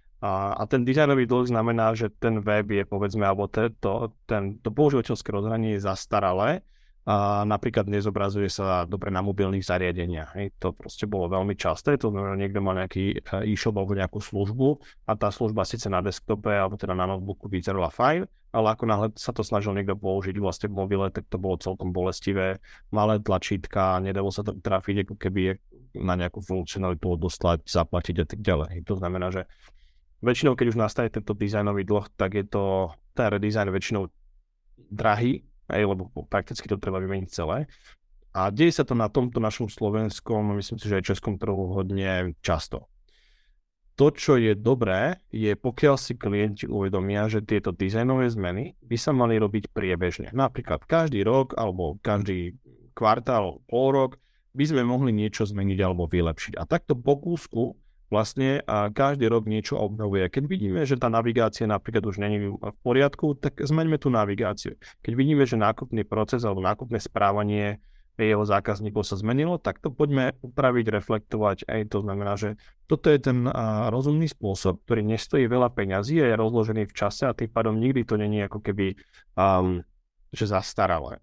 A, a ten dizajnový dlh znamená, že ten web je, povedzme, alebo te, to, ten, to používateľské rozhranie je zastaralé, a napríklad nezobrazuje sa dobre na mobilných zariadeniach. Hej. To proste bolo veľmi časté, to znamená, niekto mal nejaký e-shop alebo nejakú službu a tá služba síce na desktope alebo teda na notebooku vyzerala fajn, ale ako náhle sa to snažil niekto použiť vlastne v mobile, tak to bolo celkom bolestivé, malé tlačítka, nedalo sa to trafiť, ako keby na nejakú funkcionalitu dostať, zaplatiť a tak ďalej. Hej. To znamená, že väčšinou, keď už nastane tento dizajnový dlh, tak je to ten redizajn väčšinou drahý, aj, lebo prakticky to treba vymeniť celé. A deje sa to na tomto našom slovenskom, myslím si, že aj českom trhu hodne často. To, čo je dobré, je pokiaľ si klienti uvedomia, že tieto dizajnové zmeny by sa mali robiť priebežne. Napríklad každý rok alebo každý kvartál, pol rok by sme mohli niečo zmeniť alebo vylepšiť. A takto po kúsku vlastne a každý rok niečo obnovuje. Keď vidíme, že tá navigácia napríklad už není v poriadku, tak zmeňme tú navigáciu. Keď vidíme, že nákupný proces alebo nákupné správanie jeho zákazníkov sa zmenilo, tak to poďme upraviť, reflektovať. Aj to znamená, že toto je ten a, rozumný spôsob, ktorý nestojí veľa peňazí a je rozložený v čase a tým pádom nikdy to není ako keby um, že zastaralé.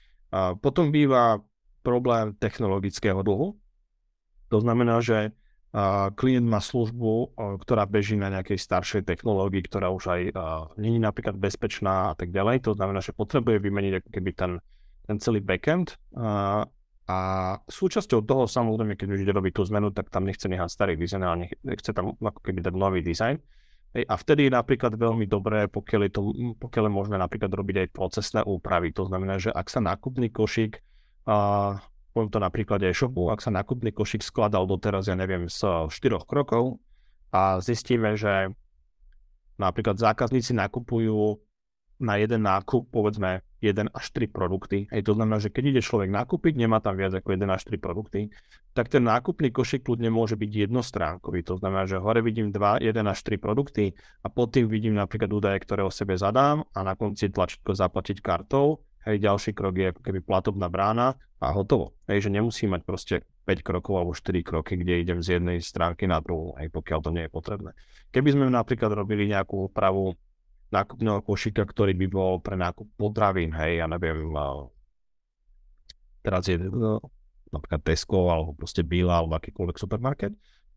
A potom býva problém technologického dlhu. To znamená, že Uh, klient má službu, uh, ktorá beží na nejakej staršej technológii, ktorá už aj uh, nie je napríklad bezpečná a tak ďalej. To znamená, že potrebuje vymeniť ako keby ten, ten celý backend. Uh, a súčasťou toho, samozrejme, keď už ide robiť tú zmenu, tak tam nechce nehať starý dizajn, ale nechce tam ako keby dať nový dizajn. Hej, a vtedy je napríklad veľmi dobré, pokiaľ je, to, pokiaľ je možné napríklad robiť aj procesné úpravy. To znamená, že ak sa nákupný košík uh, poviem to na príklade e-shopu, ak sa nákupný košík skladal doteraz, ja neviem, z štyroch krokov a zistíme, že napríklad zákazníci nakupujú na jeden nákup, povedzme, jeden až tri produkty. Hej, to znamená, že keď ide človek nakúpiť, nemá tam viac ako jeden až tri produkty, tak ten nákupný košík kľudne môže byť jednostránkový. To znamená, že hore vidím dva, jeden až tri produkty a pod tým vidím napríklad údaje, ktoré o sebe zadám a na konci tlačítko zaplatiť kartou. Hej, ďalší krok je ako keby platobná brána a hotovo. Hej, že nemusím mať proste päť krokov alebo štyri kroky, kde idem z jednej stránky na druhú, hej, pokiaľ to nie je potrebné. Keby sme napríklad robili nejakú úpravu nákupného košíka, ktorý by bol pre nákup potravín, hej, ja neviem, teraz je no, napríklad Tesco alebo proste Billa alebo akýkoľvek supermarket,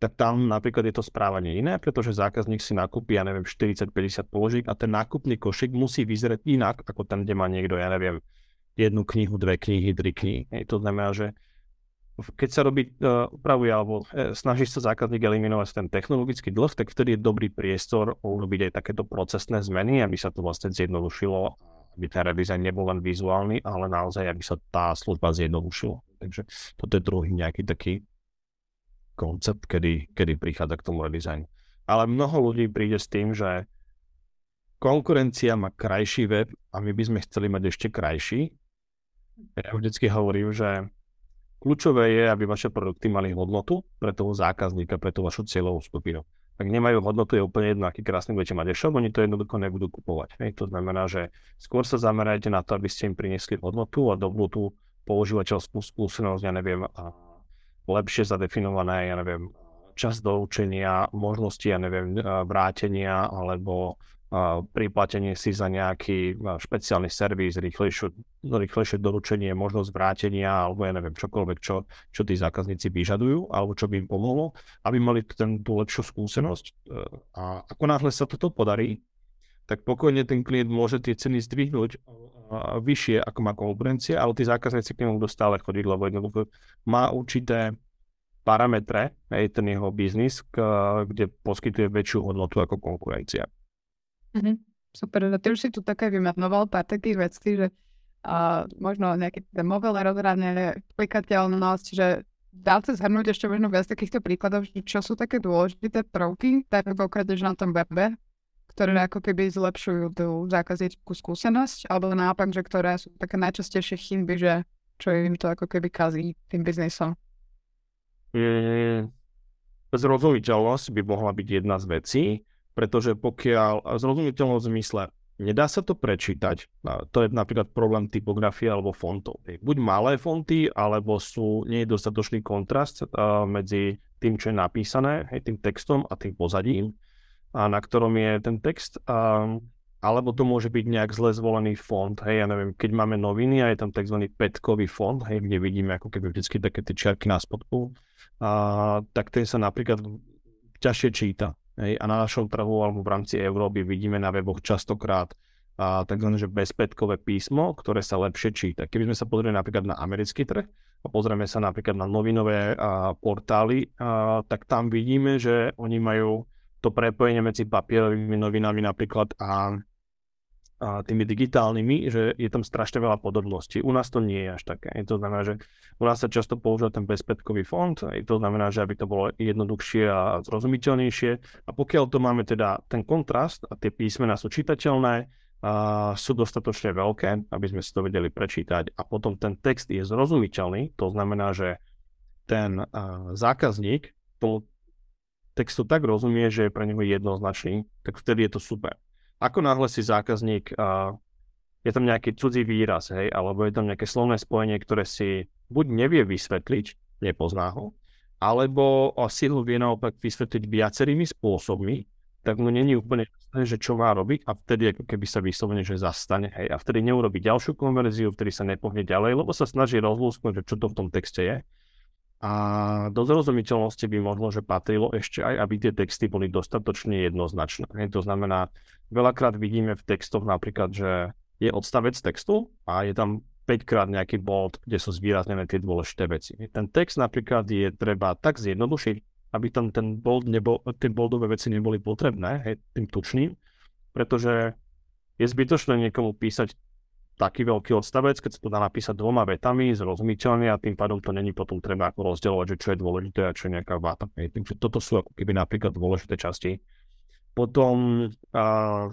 tak tam napríklad je to správanie iné, pretože zákazník si nakúpi, ja neviem, štyridsať päťdesiat položiek a ten nákupný košík musí vyzerať inak, ako tam, kde má niekto, ja neviem, jednu knihu, dve knihy, tri knihy. Hej, to znamená, že keď sa robí, uh, upravuje alebo uh, snaží sa zákazník eliminovať ten technologický dlh, tak vtedy je dobrý priestor urobiť aj takéto procesné zmeny, aby sa to vlastne zjednodušilo, aby ten redizajn nebol len vizuálny, ale naozaj, aby sa tá služba zjednodušila. Takže toto je druhý nejaký taký koncept, kedy, kedy prichádza k tomu redizajnu. Ale mnoho ľudí príde s tým, že konkurencia má krajší web a my by sme chceli mať ešte krajší. Ja vždycky hovorím, že kľúčové je, aby vaše produkty mali hodnotu pre toho zákazníka, pre tú vašu cieľovú skupinu. Ak nemajú hodnotu, je úplne jedno, aký krásny budete mať e-shop, oni to jednoducho nebudú kupovať. Hej. To znamená, že skôr sa zamerajte na to, aby ste im priniesli hodnotu a dobrú tú používateľskú skúsenosť, ja neviem, a lepšie zadefinované, ja neviem, čas do učenia, možnosti, ja neviem, vrátenia alebo uh, priplatenie si za nejaký uh, špeciálny servis, rýchlejšie, rýchlejšie doručenie, možnosť vrátenia alebo ja neviem, čokoľvek, čo, čo tí zákazníci vyžadujú alebo čo by im pomohlo, aby mali ten, tú lepšiu skúsenosť. Uh, a ako náhle sa toto podarí, tak pokojne ten klient môže tie ceny zdvihnúť uh, vyššie, ako má konkurencia, ale tí zákazníci k nemu budú stále chodiť, lebo jednoducho má určité parametre, aj ten jeho biznis, k, kde poskytuje väčšiu hodnotu ako konkurencia. Mm-hmm. Super, ty už si tu také vymenoval pár takých vecí, že uh, možno nejaké mobilné rozhranie, klikateľnosť, že dá sa zhrnúť ešte možno viac takýchto príkladov, čo sú také dôležité prvky, tak konkrétne, že na tom webe, ktoré ako keby zlepšujú tú zákazníckú skúsenosť, alebo naopak, že ktoré sú také najčastejšie chyby, že čo im to ako keby kazí tým biznisom. Mm, zrozumiteľnosť by mohla byť jedna z vecí, pretože pokiaľ zrozumiteľnosť v zmysle nedá sa to prečítať, to je napríklad problém typografie alebo fontov. Buď malé fonty, alebo sú, nie je dostatočný kontrast uh, medzi tým, čo je napísané, hej, tým textom a tým pozadím, a na ktorom je ten text, um, alebo to môže byť nejak zle zvolený font, hej, ja neviem, keď máme noviny a je tam tzv. Pätkový font, hej, kde vidíme ako keby vždycky také tie čiarky na spodku, a, tak ten sa napríklad ťažšie číta, hej, a na našom trhu alebo v rámci Európy vidíme na weboch častokrát a, takzvané, že bezpätkové písmo, ktoré sa lepšie číta. Keby sme sa pozreli napríklad na americký trh a pozrieme sa napríklad na novinové a, portály, a, tak tam vidíme, že oni majú to prepojenie medzi papierovými novinami napríklad a a tými digitálnymi, že je tam strašne veľa podobností. U nás to nie je až také. To znamená, že u nás sa často používa ten bezpätkový font, to znamená, že aby to bolo jednoduchšie a zrozumiteľnejšie. A pokiaľ to máme teda ten kontrast a tie písmená sú čitateľné, a sú dostatočne veľké, aby sme si to vedeli prečítať a potom ten text je zrozumiteľný, to znamená, že ten a, zákazník tomu textu tak rozumie, že je pre neho jednoznačný, tak vtedy je to super. Ako náhle si zákazník, uh, je tam nejaký cudzí výraz, hej, alebo je tam nejaké slovné spojenie, ktoré si buď nevie vysvetliť, nepozná ho, alebo si ho vie naopak vysvetliť viacerými spôsobmi, tak mu není úplne jasné, že čo má robiť a vtedy ako keby sa vyslovene, že zastane, hej, a vtedy neurobí ďalšiu konverziu, vtedy sa nepohne ďalej, lebo sa snaží rozlúsknuť, že čo to v tom texte je. A do zrozumiteľnosti by možno, že patrilo ešte aj, aby tie texty boli dostatočne jednoznačné. To znamená, veľakrát vidíme v textoch napríklad, že je odstavec textu a je tam päťkrát nejaký bold, kde sú zvýraznené tie dôležité veci. Ten text napríklad je treba tak zjednodušiť, aby tam ten bold nebol, tie boldové veci neboli potrebné, hej, tým tučným, pretože je zbytočné niekomu písať taký veľký odstavec, keď sa to dá napísať dvoma vetami, zrozumiteľne a tým pádom to není potom treba ako rozdielovať, že čo je dôležité a čo je nejaká váta. Takže toto sú ako keby napríklad dôležité časti. Potom, uh,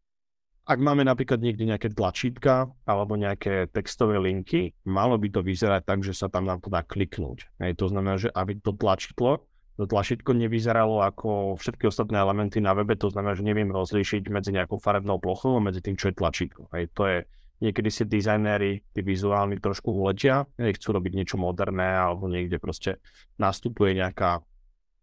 ak máme napríklad niekde nejaké tlačítka alebo nejaké textové linky, malo by to vyzerať tak, že sa tam nám to dá kliknúť. Hej, to znamená, že aby to tlačítko, to tlačítko nevyzeralo ako všetky ostatné elementy na webe, to znamená, že neviem rozlíšiť medzi nejakou farebnou plochou a medzi tým, čo je tlačítko. Hej, to je niekedy si dizajnéri, tí vizuálni trošku uletia, chcú robiť niečo moderné alebo niekde proste nastupuje nejaká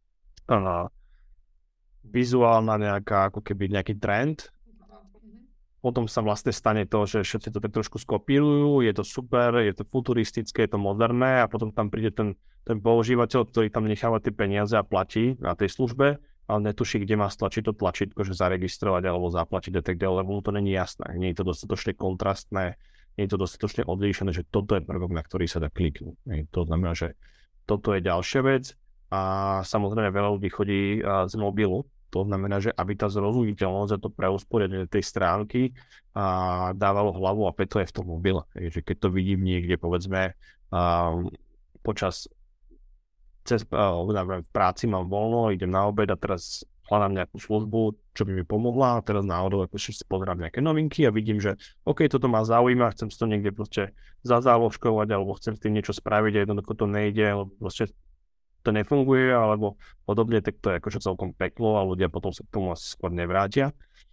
uh, vizuálna nejaká, ako keby nejaký trend potom sa vlastne stane to, že všetci to tak trošku skopírujú, je to super, je to futuristické, je to moderné a potom tam príde ten, ten používateľ, ktorý tam necháva tie peniaze a platí na tej službe, ale netuší, kde má stlačiť to tlačítko, že zaregistrovať alebo zaplatiť a tak ďalej, lebo mu to není jasné, nie je to dostatočne kontrastné, nie je to dostatočne odlíšené, že toto je prvok, na ktorý sa dá kliknúť. To znamená, že toto je ďalšia vec a samozrejme veľa ľudí chodí z mobilu. To znamená, že aby tá zrozumiteľnosť a to preusporiadenie tej stránky a dávalo hlavu a päto je v tom mobile. Takže keď to vidím niekde, povedzme, um, počas cez, uh, v práci mám voľno, idem na obed a teraz hľadám nejakú službu, čo by mi pomohla a teraz náhodou akože si pozerám nejaké novinky a vidím, že OK, toto ma zaujíma, chcem si to niekde proste zazáložkovať alebo chcem s tým niečo spraviť a jednoducho to nejde, alebo proste to nefunguje, alebo podobne, tak to je akože celkom peklo a ľudia potom sa k tomu asi skôr nevrátia.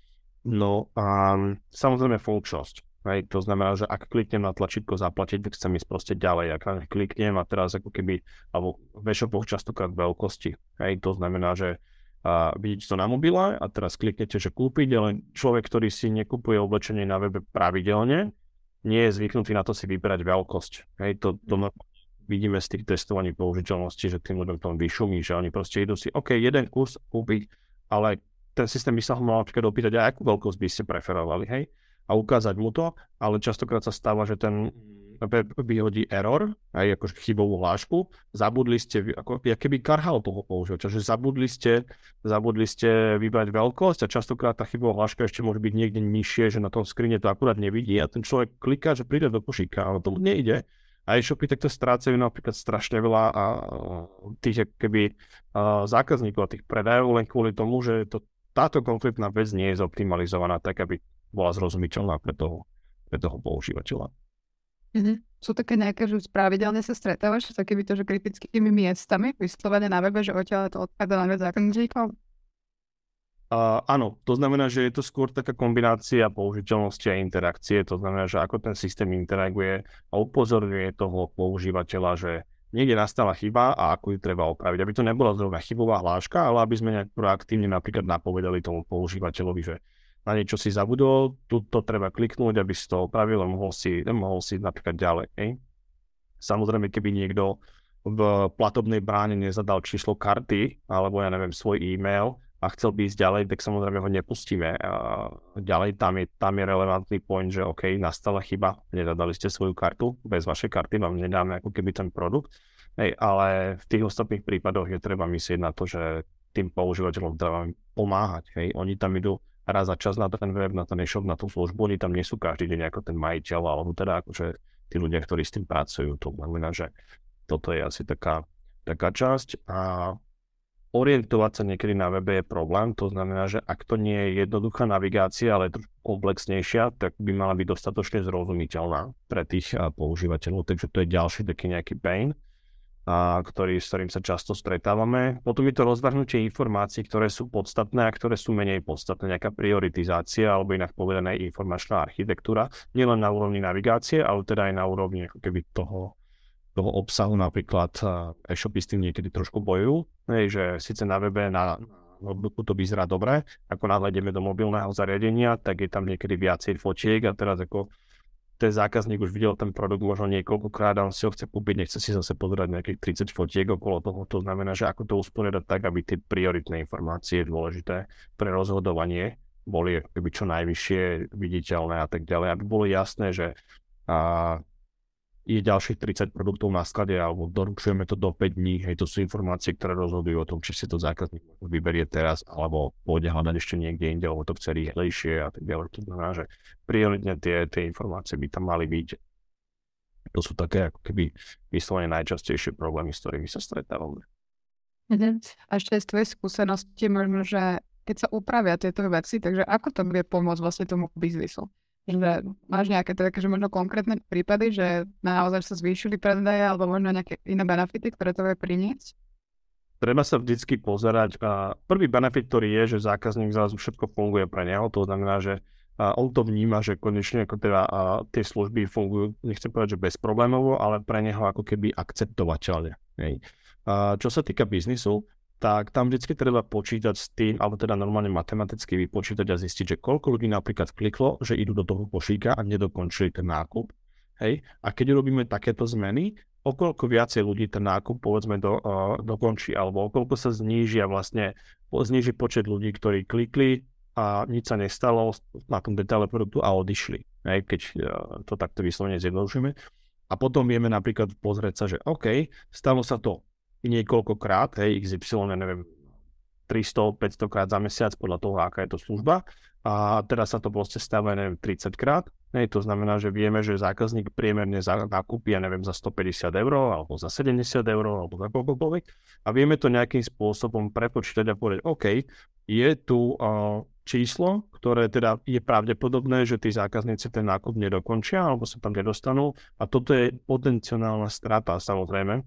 No a samozrejme funkčnosť. Hej, to znamená, že ak kliknem na tlačítko zaplatiť, tak chcem ísť proste ďalej. Ak kliknem a teraz ako keby, alebo v e-shopoch častokrát veľkosti. Hej, to znamená, že a vidíte to na mobile a teraz kliknete, že kúpiť, ale človek, ktorý si nekupuje oblečenie na webe pravidelne, nie je zvyknutý na to si vyberať veľkosť. Hej, to, to vidíme z tých testovaní použiteľnosti, že tým ľuďom tom vyšumí, že oni proste idú si, OK, jeden kus kúpiť, ale ten systém by sa ho mal napríklad opýtať, a akú veľkosť by ste preferovali, hej? A ukázať mu to, ale častokrát sa stáva, že ten web vyhodí error, aj akože chybovú hlášku, zabudli ste, ako keby karhal toho používača, že zabudli ste, zabudli ste vybrať veľkosť a častokrát tá chybová hláška ešte môže byť niekde nižšie, že na tom skrine to akurát nevidí a ten človek kliká, že príde do košíka, ale tomu nejde. A e-shopy takto strácajú napríklad strašne veľa a tých keby a, zákazníkov a tých predajov len kvôli tomu, že to, táto konkrétna vec nie je zoptimalizovaná tak, aby bola zrozumiteľná pre toho, pre toho používateľa. Mhm. Sú také nejaké, že pravidelne sa stretávaš s takými to, že kritickými miestami vyslovene na webe, že odtiaľ to odchádza na viac zákazníkov? Uh, áno, to znamená, že je to skôr taká kombinácia použiteľnosti a interakcie, to znamená, že ako ten systém interaguje a upozorňuje toho používateľa, že niekde nastala chyba a ako ju treba opraviť. Aby to nebola zrovna chybová hláška, ale aby sme nejak proaktívne napríklad napovedali tomu používateľovi, že na niečo si zabudol, tu to treba kliknúť, aby si to opravil a mohol si, mohol si napríklad ďalej. Hej. Samozrejme, keby niekto v platobnej bráne nezadal číslo karty alebo ja neviem, svoj e-mail, a chcel by ísť ďalej, tak samozrejme ho nepustíme. A ďalej tam je, tam je relevantný point, že OK, nastala chyba, nedadali ste svoju kartu, bez vašej karty vám nedáme ako keby ten produkt. Hej, ale v tých ostatných prípadoch je treba myslieť na to, že tým používateľom treba pomáhať. Hej. Oni tam idú raz za čas na ten web, na ten e-shop, na tú službu, oni tam nie sú každý deň ako ten majiteľ, alebo teda akože tí ľudia, ktorí s tým pracujú. To znamená, že toto je asi taká, taká časť. A orientovať sa niekedy na webe je problém, to znamená, že ak to nie je jednoduchá navigácia, ale je trošku komplexnejšia, tak by mala byť dostatočne zrozumiteľná pre tých používateľov, takže to je ďalší taký nejaký pain, a ktorý, s ktorým sa často stretávame. Potom je to rozvrhnutie informácií, ktoré sú podstatné a ktoré sú menej podstatné, nejaká prioritizácia alebo inak povedané informačná architektúra, nielen na úrovni navigácie, ale teda aj na úrovni ako keby toho toho obsahu, napríklad e-shopy s tým niekedy trošku bojujú, že síce na webe, na notebooku to vyzerá dobre, ako náhle ideme do mobilného zariadenia, tak je tam niekedy viacej fotiek a teraz ako ten zákazník už videl ten produkt možno niekoľkokrát a on si ho chce kúpiť, nechce si zase pozerať nejakých tridsať fotiek okolo toho, to znamená, že ako to usporiadať tak, aby tie prioritné informácie dôležité pre rozhodovanie boli keby čo najvyššie viditeľné a tak ďalej, aby bolo jasné, že a, je ďalších tridsať produktov na sklade alebo doručujeme to do päť dní. Hej, to sú informácie, ktoré rozhodujú o tom, či si to zákazník vyberie teraz alebo pôjde hľadať ešte niekde inde, alebo to chce rýchlejšie a tak ďalej. To znamená, že prioritne tie, tie informácie by tam mali byť. To sú také ako keby vyslovene najčastejšie problémy, s ktorými sa stretávame. Mhm. A ešte z tvojej skúsenosti možno, že keď sa upravia tieto veci, takže ako to bude pomôcť vlastne tomu biznisu? Že máš nejaké také, že možno konkrétne prípady, že naozaj sa zvýšili predaje alebo možno nejaké iné benefity, ktoré to vie priniesť? Treba sa vždycky pozerať. A prvý benefit, ktorý je, že zákazník zrazu všetko funguje pre neho, to znamená, že on to vníma, že konečne ako teda tie služby fungujú, nechcem povedať, že bezproblémovo, ale pre neho ako keby akceptovateľne. Hej. A čo sa týka biznisu, tak tam vždycky treba počítať s tým, alebo teda normálne matematicky vypočítať a zistiť, že koľko ľudí napríklad kliklo, že idú do toho košíka a nedokončili ten nákup. Hej? A keď robíme takéto zmeny, o koľko viacej ľudí ten nákup povedzme do, uh, dokončí, alebo o koľko sa znížia vlastne, zníži počet ľudí, ktorí klikli a nič sa nestalo na tom detaile produktu a odišli. Hej? Keď uh, to takto vyslovene zjednodušíme. A potom vieme napríklad pozrieť sa, že OK, stalo sa to niekoľkokrát, hej, iks ypsilon, ja neviem, tristo päťsto krát za mesiac podľa toho, aká je to služba. A teraz sa to proste stáva, neviem, tridsať krát. Hej, to znamená, že vieme, že zákazník priemerne za, nakúpi, ja neviem, za stopäťdesiat eur, alebo za sedemdesiat eur, alebo za koľkokoľvek. A vieme to nejakým spôsobom prepočítať a povedať, OK, je tu uh, číslo, ktoré teda je pravdepodobné, že tí zákazníci ten nákup nedokončia, alebo sa tam nedostanú. A toto je potenciálna strata, samozrejme.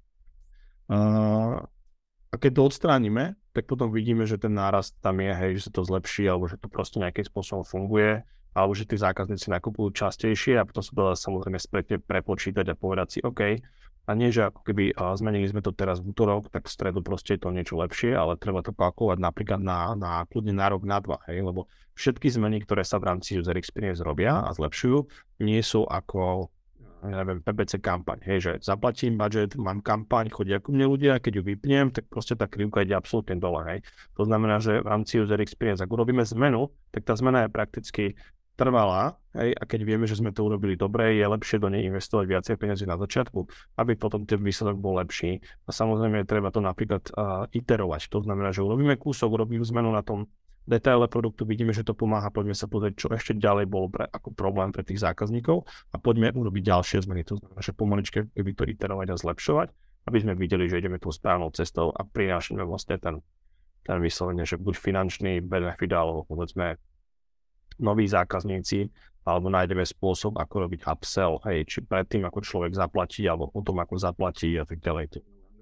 Uh, a keď to odstránime, tak potom vidíme, že ten nárast tam je, hej, že sa to zlepší, alebo že to proste nejakým spôsobom funguje, alebo že tí zákazníci nakupujú častejšie a potom sa to dá samozrejme spätne prepočítať a povedať si OK. A nie, že ako keby uh, zmenili sme to teraz v útorok, tak v stredu proste je to niečo lepšie, ale treba to kalkulovať napríklad na, na kľudne na rok, na dva, hej, lebo všetky zmeny, ktoré sa v rámci user experience robia a zlepšujú, nie sú ako ja neviem, pé pé cé kampaň, hej, že zaplatím budget, mám kampaň, chodia ku mne ľudia, keď ju vypnem, tak proste tá krivka ide absolútne dole, hej. To znamená, že v rámci user experience, ak urobíme zmenu, tak tá zmena je prakticky trvalá, hej, a keď vieme, že sme to urobili dobre, je lepšie do nej investovať viacej peniazy na začiatku, aby potom ten výsledok bol lepší. A samozrejme treba to napríklad uh, iterovať, to znamená, že urobíme kúsok, urobíme zmenu na tom detaile produktu, vidíme, že to pomáha, poďme sa pozrieť, čo ešte ďalej bolo pre, ako problém pre tých zákazníkov a poďme urobiť ďalšie zmeny, to znamená, že pomaličke keby to iterovať a zlepšovať, aby sme videli, že ideme tou správnou cestou a prinášame vlastne ten, ten vyslovene, že buď finančný benefit, alebo povedzme noví zákazníci, alebo nájdeme spôsob, ako robiť upsell, hej, či predtým, ako človek zaplatí, alebo potom, ako zaplatí a tak ďalej.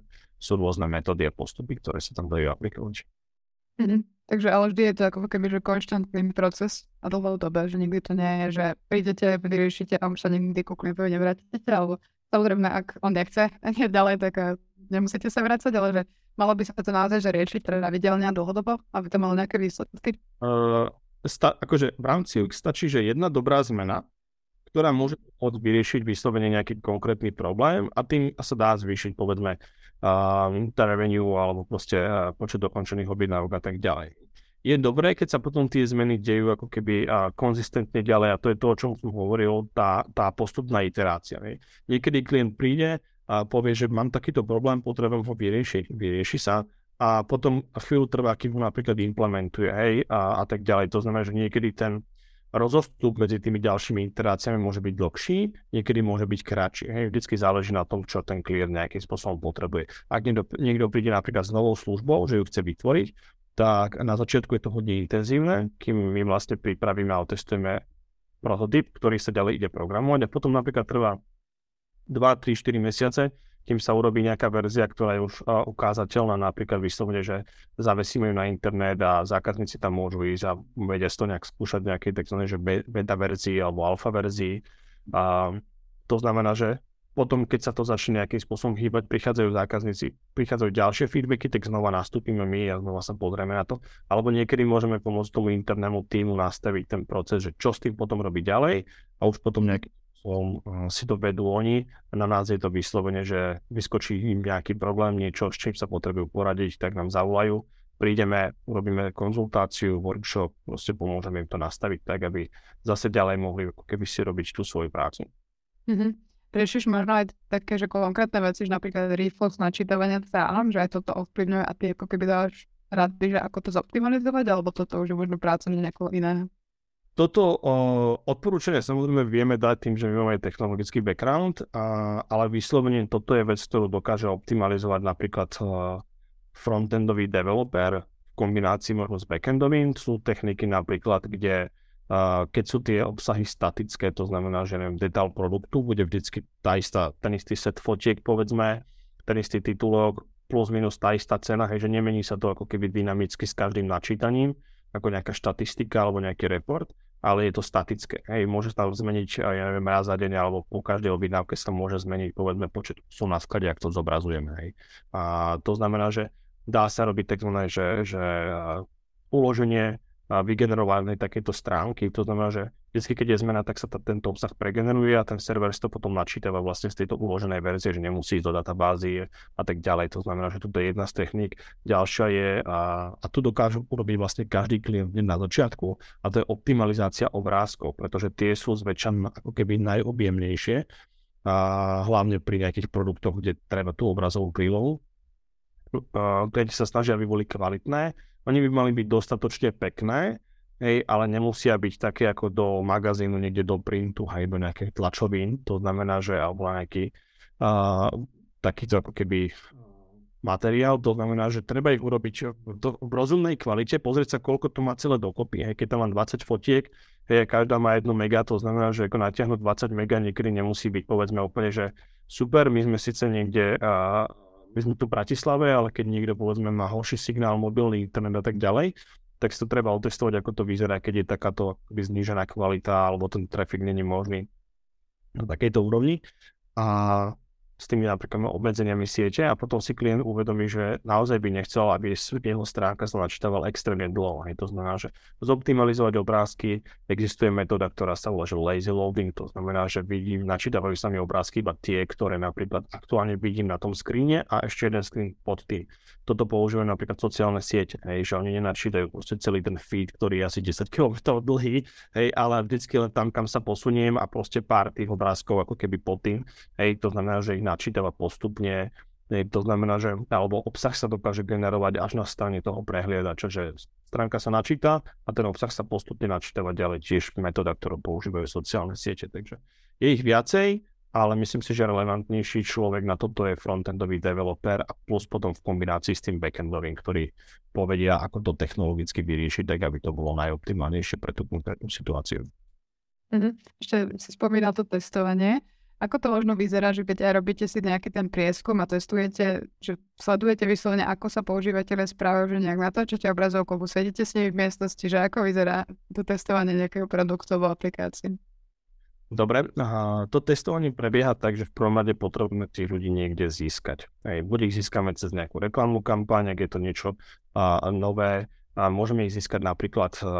Sú rôzne metódy a postupy, ktoré sa tam dajú aplikovať. Mm-hmm. Takže ale vždy je to ako keby, že konštantný proces a dlhodobé, že nikdy to nie je, že prídete, vyriešite a už sa nikdy ku klientovi nevrátite, alebo samozrejme, ak on nechce a nie ďalej, tak nemusíte sa vrácať, ale že malo by sa to naozaj že riešiť pravidelne a dlhodobo, aby to malo nejaké výsledky. Uh, sta- akože v rámci ú iks stačí, že jedna dobrá zmena, ktorá môže vyriešiť vyslovene nejaký konkrétny problém a tým sa dá zvýšiť, povedzme, uh, revenue alebo proste uh, počet dokončených objednávok a tak ďalej. Je dobré, keď sa potom tie zmeny dejú ako keby uh, konzistentne ďalej a to je to, o čom som hovoril, tá, tá postupná iterácia. Ne? Niekedy klient príde a povie, že mám takýto problém, potrebujem ho vyriešiť, vyrieši sa a potom chvíľu trvá, kým ho napríklad implementuje, hej, a, a tak ďalej. To znamená, že niekedy ten rozostup medzi tými ďalšími iteráciami môže byť dlhší, niekedy môže byť kratší. Hej, vždycky záleží na tom, čo ten klient nejakým spôsobom potrebuje. Ak niekto, niekto príde napríklad s novou službou, že ju chce vytvoriť, tak na začiatku je to hodne intenzívne, kým my vlastne pripravíme a otestujeme prototyp, ktorý sa ďalej ide programovať a potom napríklad trvá dva, tri, štyri mesiace, kým sa urobí nejaká verzia, ktorá je už uh, ukázateľná, napríklad vyslovene, že zavesíme ju na internet a zákazníci tam môžu ísť a vedia to nejak skúšať nejakej takzvanej že beta verzii alebo alfa verzii. A to znamená, že potom, keď sa to začne nejakým spôsobom hýbať, prichádzajú zákazníci, prichádzajú ďalšie feedbacky, tak znova nastúpime my a znova sa pozrieme na to. Alebo niekedy môžeme pomôcť tomu internému týmu nastaviť ten proces, že čo s tým potom robiť ďalej a už potom nejaký si to vedú oni. Na nás je to vyslovene, že vyskočí im nejaký problém, niečo, s čím sa potrebujú poradiť, tak nám zavolajú. Prídeme, urobíme konzultáciu, workshop, proste pomôžeme im to nastaviť tak, aby zase ďalej mohli keby si robiť tú svoju prácu. Mm-hmm. Riešiš možno aj také, že konkrétne veci, že napríklad reflex načítavania sám, že aj toto ovplyvňuje a ty ako keby dáš rady, že ako to zoptimalizovať, alebo toto už je možno práca nejakého iného? Toto o, odporúčanie samozrejme vieme dať tým, že my máme technologický background, a, ale vyslovene toto je vec, ktorú dokáže optimalizovať napríklad uh, frontendový developer v kombinácii možno s backendovým. Sú techniky napríklad, kde uh, keď sú tie obsahy statické, to znamená, že neviem, detail produktu bude vždycky tá istá, ten istý set fotiek, povedzme, ten istý titulok, plus minus tá istá cena, hej, že nemení sa to ako keby dynamicky s každým načítaním, ako nejaká štatistika alebo nejaký report, ale je to statické. Hej, môže sa tam zmeniť, ja neviem, raz za deň alebo po každej objednávke sa môže zmeniť, povedzme, počet sú na sklade, ak to zobrazujeme. Hej. A to znamená, že dá sa robiť takzvané, že, že uloženie vygenerovanej takéto stránky. To znamená, že vždy, keď je zmena, tak sa t- tento obsah pregeneruje a ten server si to potom načítava vlastne z tejto uloženej verzie, že nemusí ísť do databázy a tak ďalej. To znamená, že toto je jedna z techník. Ďalšia je, a, a tu dokážu urobiť vlastne každý klient na začiatku, a to je optimalizácia obrázkov, pretože tie sú zväčša ako keby najobjemnejšie, a hlavne pri nejakých produktoch, kde treba tú obrazovú prílohu. Klienti sa snažia, aby boli kvalitné. Oni by mali byť dostatočne pekné, hej, ale nemusia byť také ako do magazínu, niekde do printu, hej, do nejakých tlačovín. To znamená, že alebo nejaký uh, takýto ako keby materiál, to znamená, že treba ich urobiť v rozumnej kvalite, pozrieť sa, koľko to má celé dokopy. Hej, keď tam mám dvadsať fotiek, hej, každá má jednu mega, to znamená, že ako natiahnuť dvadsať mega niekedy nemusí byť, povedzme úplne, že super, my sme síce niekde uh, my sme tu v Bratislave, ale keď niekto povedzme má horší signál, mobilný internet a tak ďalej, tak si to treba otestovať, ako to vyzerá, keď je takáto znížená kvalita alebo ten trafik není možný na takejto úrovni. A s tými napríklad obmedzeniami siete a potom si klient uvedomí, že naozaj by nechcel, aby jeho stránka sa načítavala extrémne dlho. Hej. To znamená, že zoptimalizovať obrázky, existuje metóda, ktorá sa volá lazy loading, to znamená, že vidím, načítavajú sa mi obrázky iba tie, ktoré napríklad aktuálne vidím na tom skríne a ešte jeden screen pod tým. Toto používajú napríklad sociálne siete, hej, že oni nenačítajú proste celý ten feed, ktorý je asi desať kilometrov dlhý, hej, ale vždycky len tam, kam sa posuniem a proste pár tých obrázkov ako keby pod tým, hej, to znamená, že ich načítava postupne, hej, to znamená, že alebo obsah sa dokáže generovať až na strane toho prehliadača, že stránka sa načíta a ten obsah sa postupne načítava ďalej, tiež metóda, ktorú používajú sociálne siete, takže je ich viacej, ale myslím si, že relevantnejší človek na toto je frontendový developer a plus potom v kombinácii s tým backendovým, ktorý povedia, ako to technologicky vyriešiť, tak aby to bolo najoptimálnejšie pre tú konkrétnu situáciu. Mhm. Ešte si spomínal to testovanie. Ako to možno vyzerá, že keď aj robíte si nejaký ten prieskum a testujete, že sledujete vyslovene, ako sa používateľe správajú, že nejak natáčate obrazovku, sedíte s nimi v miestnosti, že ako vyzerá to testovanie nejakého produktu alebo aplikácie? Dobre, a to testovanie prebieha tak, že v prvom rade potrebujeme tých ľudí niekde získať. Hej, buď ich získame cez nejakú reklamnú kampaň, ak je to niečo a, nové, a môžeme ich získať napríklad a,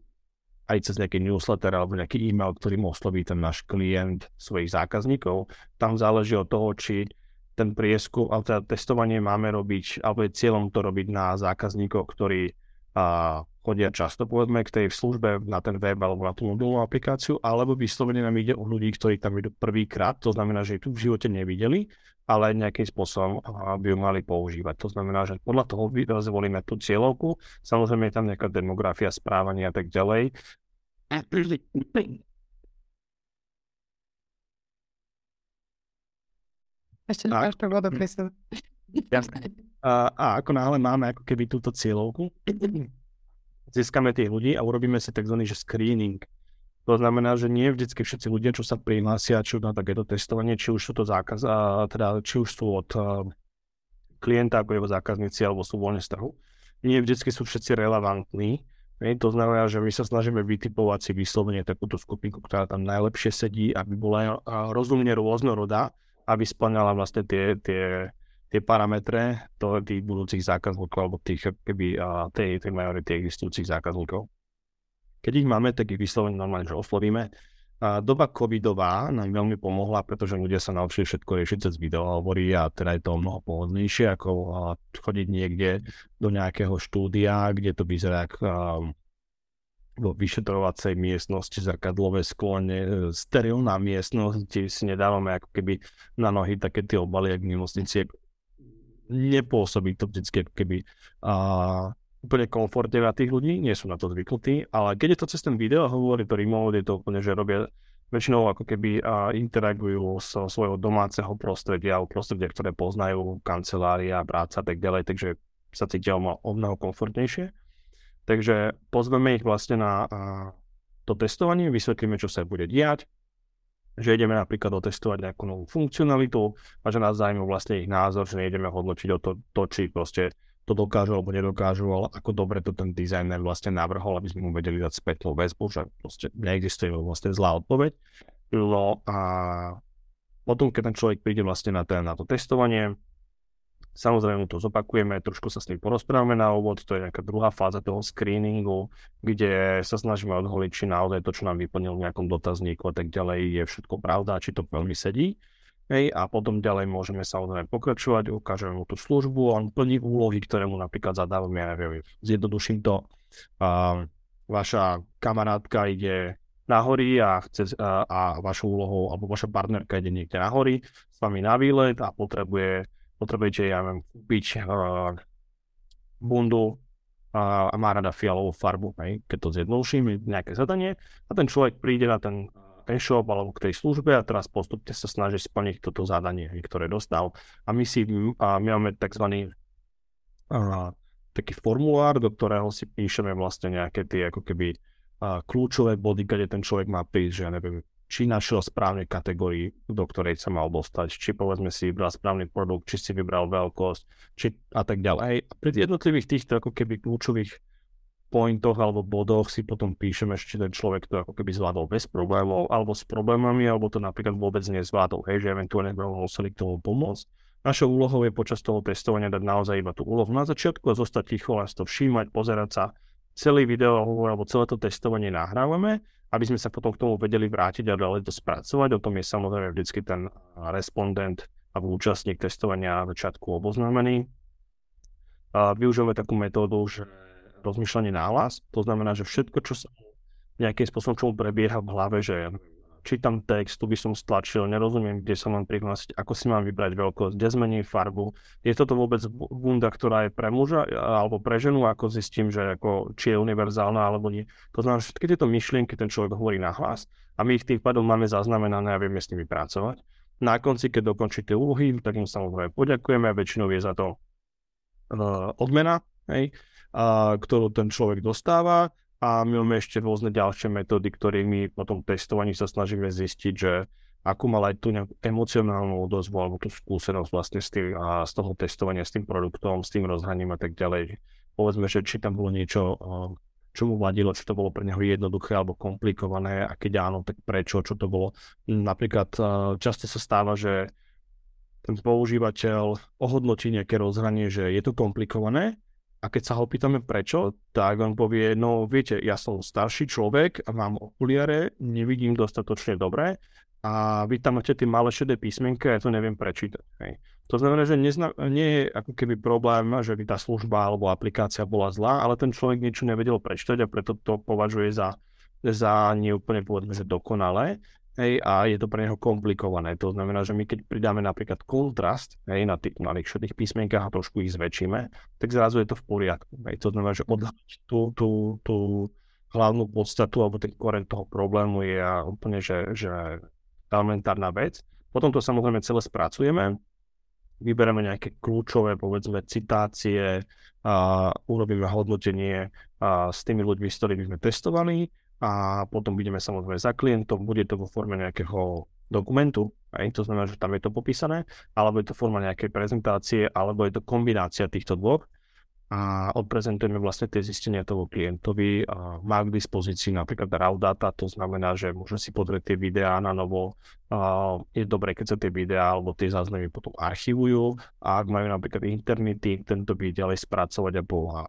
aj cez nejaký newsletter alebo nejaký e-mail, ktorým osloví ten náš klient svojich zákazníkov. Tam záleží od toho, či ten prieskum, alebo teda testovanie máme robiť, alebo je cieľom to robiť na zákazníkov, ktorí a, chodia často, povedzme, k tej službe na ten web alebo na tú mobilnú aplikáciu, alebo vyslovene nám ide o ľudí, ktorí tam idú prvýkrát, to znamená, že ich tu v živote nevideli, ale nejakým spôsobom by ju mali používať. To znamená, že podľa toho zvolíme tú cieľovku, samozrejme je tam nejaká demografia, správania a tak ďalej. Ešte nemáš to vodu pri sebe. Jasné. A, a ako náhle máme ako keby túto cieľovku, získame tých ľudí a urobíme si tzv. Screening. To znamená, že nie vždycky všetci ľudia, čo sa prihlásia, či na takéto testovanie, či už sú to zákaz, a teda či už sú od a, klienta ako jeho zákazníci, alebo sú voľne z trhu. Nie vždycky sú všetci relevantní. To znamená, že my sa snažíme vytipovať si vyslovene takúto skupinku, ktorá tam najlepšie sedí, aby bola rozumne rôznorodá, aby spĺňala vlastne tie, tie tie parametre to, tých budúcich zákazníkov alebo tých, keby, a, tej, tej majority existujúcich zákazníkov. Keď ich máme, tak ich vyslovene normálne, že oslovíme. A doba covidová nám veľmi pomohla, pretože ľudia sa naučili všetko riešiť cez videohovory a teda je to mnoho pohodlnejšie, ako a, chodiť niekde do nejakého štúdia, kde to vyzerá ako vo vyšetrovacej miestnosti, zrkadlové sklo, sterilná miestnosť, kde si nedávame ako keby na nohy také tie obaly, jak v nemocnici. Nepôsobí to vždycky keby a, úplne komfortne na tých ľudí, nie sú na to zvyknutí, ale keď je to cez ten video, hovorí to remote, je to úplne, že robia väčšinou ako keby a, interagujú so svojho domáceho prostredia, prostredia, ktoré poznajú, kancelária, práca a tak ďalej, takže sa cítia o mnoho komfortnejšie. Takže pozveme ich vlastne na a, to testovanie, vysvetlíme, čo sa bude diať, že ideme napríklad otestovať nejakú novú funkcionalitu a že nás zaujíma vlastne ich názor, že nejdeme hodnotiť o to, to, či proste to dokážu alebo nedokážu, ale ako dobre to ten dizajner vlastne navrhol, aby sme mu vedeli dať spätnú väzbu, že proste neexistuje vlastne zlá odpoveď. No a potom, keď ten človek príde vlastne na, ten, na to testovanie, Samozrejme to zopakujeme, trošku sa s tým porozprávame na úvod, to je nejaká druhá fáza toho screeningu, kde sa snažíme odholiť, či naozaj to, čo nám vyplnil v nejakom dotazníku a tak ďalej, je všetko pravda, či to veľmi sedí. Hej, a potom ďalej môžeme samozrejme pokračovať, ukážeme mu tú službu, on plní úlohy, ktoré mu napríklad zadávame, ja neviem, zjednoduším to. Uh, vaša kamarátka ide na hory a, chce, a, a vašou úlohou, alebo vaša partnerka ide niekde na hory s vami na výlet a potrebuje, potrebujete, ja neviem, kúpiť uh, bundu uh, a má rada fialovú farbu, hej, keď to zjednoduším, nejaké zadanie a ten človek príde na ten e-shop alebo k tej službe a teraz postupne sa snaží splniť toto zadanie, ktoré dostal. A my si a my máme tzv. Uh, taký formulár, do ktorého si píšeme vlastne nejaké tie ako keby uh, kľúčové body, kde ten človek má prísť, že ja neviem, či našiel správne kategórii, do ktorej sa mal dostať, či povedzme si vybral správny produkt, či si vybral veľkosť, či a tak ďalej. A pri jednotlivých týchto ako keby kľúčových pointoch alebo bodoch si potom píšeme, či ten človek to ako keby zvládol bez problémov, alebo s problémami, alebo to napríklad vôbec nezvládol, hej, že eventuálne museli k tomu pomôcť. Našou úlohou je počas toho testovania dať naozaj iba tú úlohu na začiatku a zostať ticho, len to všímať, pozerať sa. Celý video alebo celé to testovanie nahrávame, aby sme sa potom k tomu vedeli vrátiť a ďalej to spracovať. O tom je samozrejme vždycky ten respondent alebo účastník testovania na začiatku oboznámený. Využívame takú metódu, že rozmýšľanie náhlas, to znamená, že všetko, čo sa nejakým spôsobom čomu prebieha v hlave, že čítam text, tu by som stlačil, nerozumiem, kde sa mám prihlásiť, ako si mám vybrať veľkosť, kde zmením farbu. Je toto vôbec bunda, ktorá je pre muža alebo pre ženu, ako zistím, že ako, či je univerzálna alebo nie. To znamená, že všetky tieto myšlienky ten človek hovorí nahlas a my ich tým pádom máme zaznamenané a vieme s nimi pracovať. Na konci, keď dokončí tie úlohy, tak im samozrejme poďakujeme a väčšinou je za to uh, odmena, hej, a, ktorú ten človek dostáva a my máme ešte rôzne ďalšie metódy, ktorými po tom testovaní sa snažíme zistiť, že akú mal aj tú emocionálnu odozvu alebo tú skúsenosť vlastne s tým, a z toho testovania s tým produktom, s tým rozhraním a tak ďalej. Povedzme, že či tam bolo niečo, čo mu vadilo, či to bolo pre neho jednoduché alebo komplikované a keď áno, tak prečo, čo to bolo. Napríklad často sa stáva, že ten používateľ ohodnotí nejaké rozhranie, že je to komplikované. A keď sa ho pýtame prečo, tak on povie, no viete, ja som starší človek a mám okuliare, nevidím dostatočne dobre a vy tam máte tie malé šedé písmenka a ja to neviem prečítať. Hej. To znamená, že nezna- nie je ako keby problém, že by tá služba alebo aplikácia bola zlá, ale ten človek niečo nevedel prečítať a preto to považuje za, za neúplne povedzme, že dokonalé. Hej, a je to pre neho komplikované. To znamená, že my keď pridáme napríklad kontrast, hej, na tých malých šedých písmenkách a trošku ich zväčšíme, tak zrazu je to v poriadku. Hej. To znamená, že odhľadiť tú, tú, tú hlavnú podstatu alebo ten koreň toho problému je úplne že, že elementárna vec. Potom to samozrejme celé spracujeme, vybereme nejaké kľúčové, povedzme, citácie, a urobíme hodnotenie a s tými ľuďmi, s ktorými sme testovali, a potom budeme samozrejme za klientom, bude to vo forme nejakého dokumentu, aj to znamená, že tam je to popísané, alebo je to forma nejakej prezentácie, alebo je to kombinácia týchto dvoch a odprezentujeme vlastne tie zistenia toho klientovi a má k dispozícii napríklad raw data, to znamená, že môže si pozrieť tie videá na novo, a je dobré, keď sa tie videá alebo tie záznamy potom archivujú a ak majú napríklad interný tým, tento by ďalej spracovať a boha.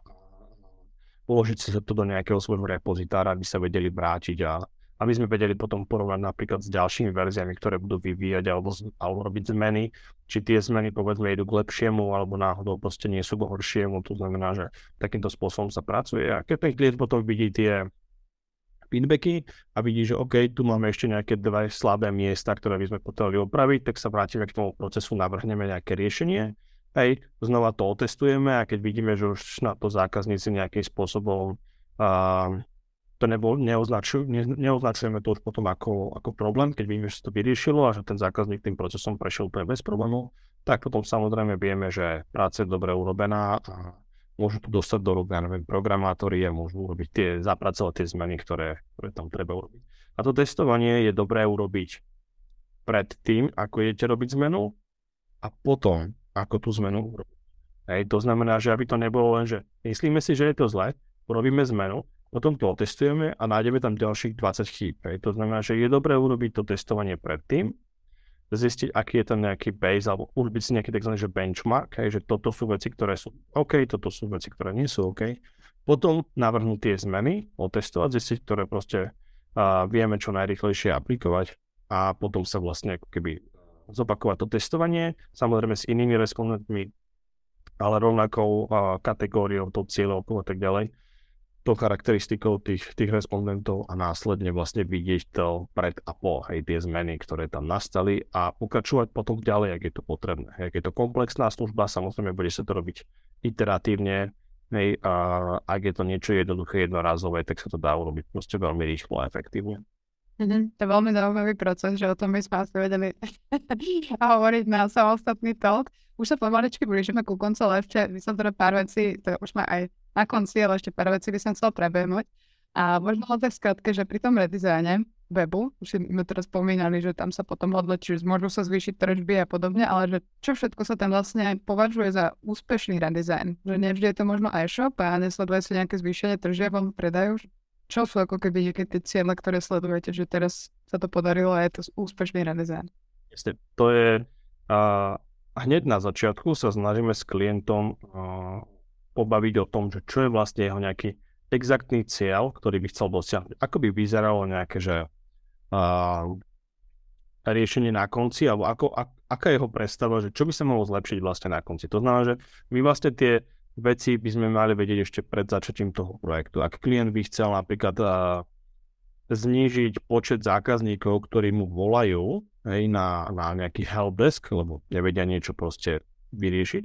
Uložiť si to do nejakého svojho repozitára, aby sa vedeli vrátiť a aby sme vedeli potom porovnať napríklad s ďalšími verziami, ktoré budú vyvíjať alebo, alebo robiť zmeny, či tie zmeny povedzme idú k lepšiemu alebo náhodou proste nie sú k horšiemu, to znamená, že takýmto spôsobom sa pracuje a keď ten klient potom vidí tie feedbacky a vidí, že OK, tu máme ešte nejaké dva slabé miesta, ktoré by sme potrebovali opraviť, tak sa vrátime k tomu procesu, navrhneme nejaké riešenie. Hej, znova to otestujeme a keď vidíme, že už na to zákazníci nejakým spôsobom uh, to nebol, neoznačujú, ne, neoznačujeme to už potom ako, ako problém, keď vidíme, že sa to vyriešilo a že ten zákazník tým procesom prešiel úplne bez problémov, tak potom samozrejme vieme, že práca je dobre urobená a môžu to dostať do rúk, ja neviem, programátori a môžu urobiť tie, zapracovať tie zmeny, ktoré, ktoré tam treba urobiť. A to testovanie je dobré urobiť pred tým, ako idete robiť zmenu a potom ako tú zmenu urobiť. Hej, to znamená, že aby to nebolo len, že myslíme si, že je to zle, urobíme zmenu, potom to otestujeme a nájdeme tam ďalších dvadsať chýb. Hej. To znamená, že je dobré urobiť to testovanie predtým zistiť, aký je tam nejaký base, alebo urobiť si nejaký takzvaný že benchmark, hej, že toto sú veci, ktoré sú OK, toto sú veci, ktoré nie sú OK. Potom navrhnúť tie zmeny, otestovať, zistiť, ktoré proste uh, vieme čo najrýchlejšie aplikovať a potom sa vlastne ako keby zopakovať to testovanie, samozrejme s inými respondentmi, ale rovnakou uh, kategóriou, tou cieľovkou a tak ďalej, tou charakteristikou tých, tých respondentov a následne vlastne vidieť to pred a po, hej, tie zmeny, ktoré tam nastali a pokračovať potom ďalej, ak je to potrebné. Hej, ak je to komplexná služba, samozrejme bude sa to robiť iteratívne, hej, a ak je to niečo jednoduché, jednorázové, tak sa to dá urobiť proste veľmi rýchlo a efektívne. Mm-hmm. To je veľmi zaujímavý proces, že o tom by sme asi vedeli hovoriť na samostatný talk. Už sa pomaličky blížime ku koncu, ale ešte by som teda pár vecí, to už ma aj na konci, ale ešte pár vecí by som chcel prebehnúť. A možno len tak skratke, že pri tom redizajne webu, už sme teraz spomínali, že tam sa potom hodnotí, že môžu sa zvýšiť tržby a podobne, ale že čo všetko sa tam vlastne považuje za úspešný redizajn. Že nevždy je to možno e-shop a nesleduje sa nejaké zvýšenie tržieb vám predajú. Čo sú ako keby nejaké tie cieľe, ktoré sledujete, že teraz sa to podarilo a je to úspešný redizajn? Jasne, to je uh, hneď na začiatku sa snažíme s klientom uh, pobaviť o tom, že čo je vlastne jeho nejaký exaktný cieľ, ktorý by chcel dosiahnuť. Ako by vyzeralo nejaké, že uh, riešenie na konci, alebo ako, ak, aká je jeho predstava, že čo by sa mohlo zlepšiť vlastne na konci. To znamená, že my vlastne tie veci by sme mali vedieť ešte pred začatím toho projektu. Ak klient by chcel napríklad uh, znížiť počet zákazníkov, ktorí mu volajú, hej, na, na nejaký helpdesk, lebo nevedia niečo proste vyriešiť,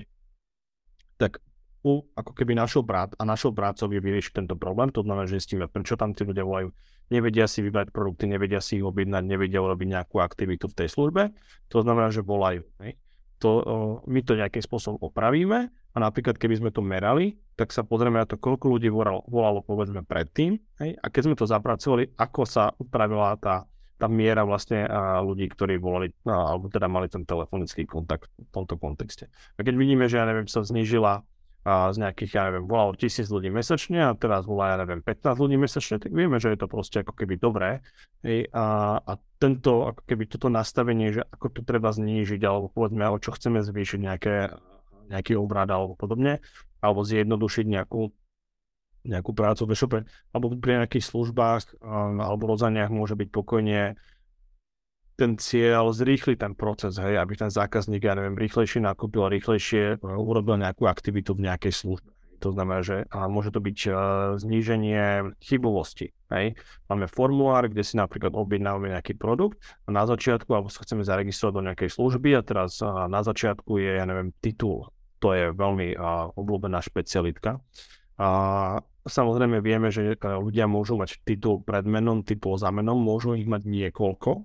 tak u, ako keby našou prác a našou prácou je vyriešiť tento problém. To znamená, že zistíme, prečo tam tí ľudia volajú. Nevedia si vybrať produkty, nevedia si ich objednať, nevedia urobiť nejakú aktivitu v tej službe. To znamená, že volajú. Hej. To, o, my to nejakým spôsobom opravíme a napríklad keby sme to merali, tak sa pozrieme na to, koľko ľudí volalo, volalo povedzme predtým, hej, a keď sme to zapracovali, ako sa upravila tá, tá miera vlastne a, ľudí, ktorí volali, a, alebo teda mali ten telefonický kontakt v tomto kontexte. A keď vidíme, že ja neviem, sa znížila a, z nejakých, ja neviem, volalo tisíc ľudí mesačne a teraz volá, ja neviem, pätnásť ľudí mesačne, tak vieme, že je to proste ako keby dobré. Hej, a, a tento, ako keby toto nastavenie, že ako to treba znížiť, alebo povedzme, o čo chceme zvýšiť nejaké, nejaký obrad alebo podobne, alebo zjednodušiť nejakú, nejakú prácu v e-shope, alebo pri nejakých službách alebo rozaniach môže byť pokojne ten cieľ zrýchliť ten proces, hej, aby ten zákazník, ja neviem, rýchlejšie nakúpil, rýchlejšie urobil nejakú aktivitu v nejakej službe. To znamená, že a môže to byť uh, zníženie chybovosti. Hej. Máme formulár, kde si napríklad objednávame nejaký produkt a na začiatku, alebo sa chceme zaregistrovať do nejakej služby a teraz uh, na začiatku je, ja neviem, titul. To je veľmi uh, obľúbená špecialitka. A samozrejme vieme, že uh, ľudia môžu mať titul pred menom, titul za menom, môžu ich mať niekoľko.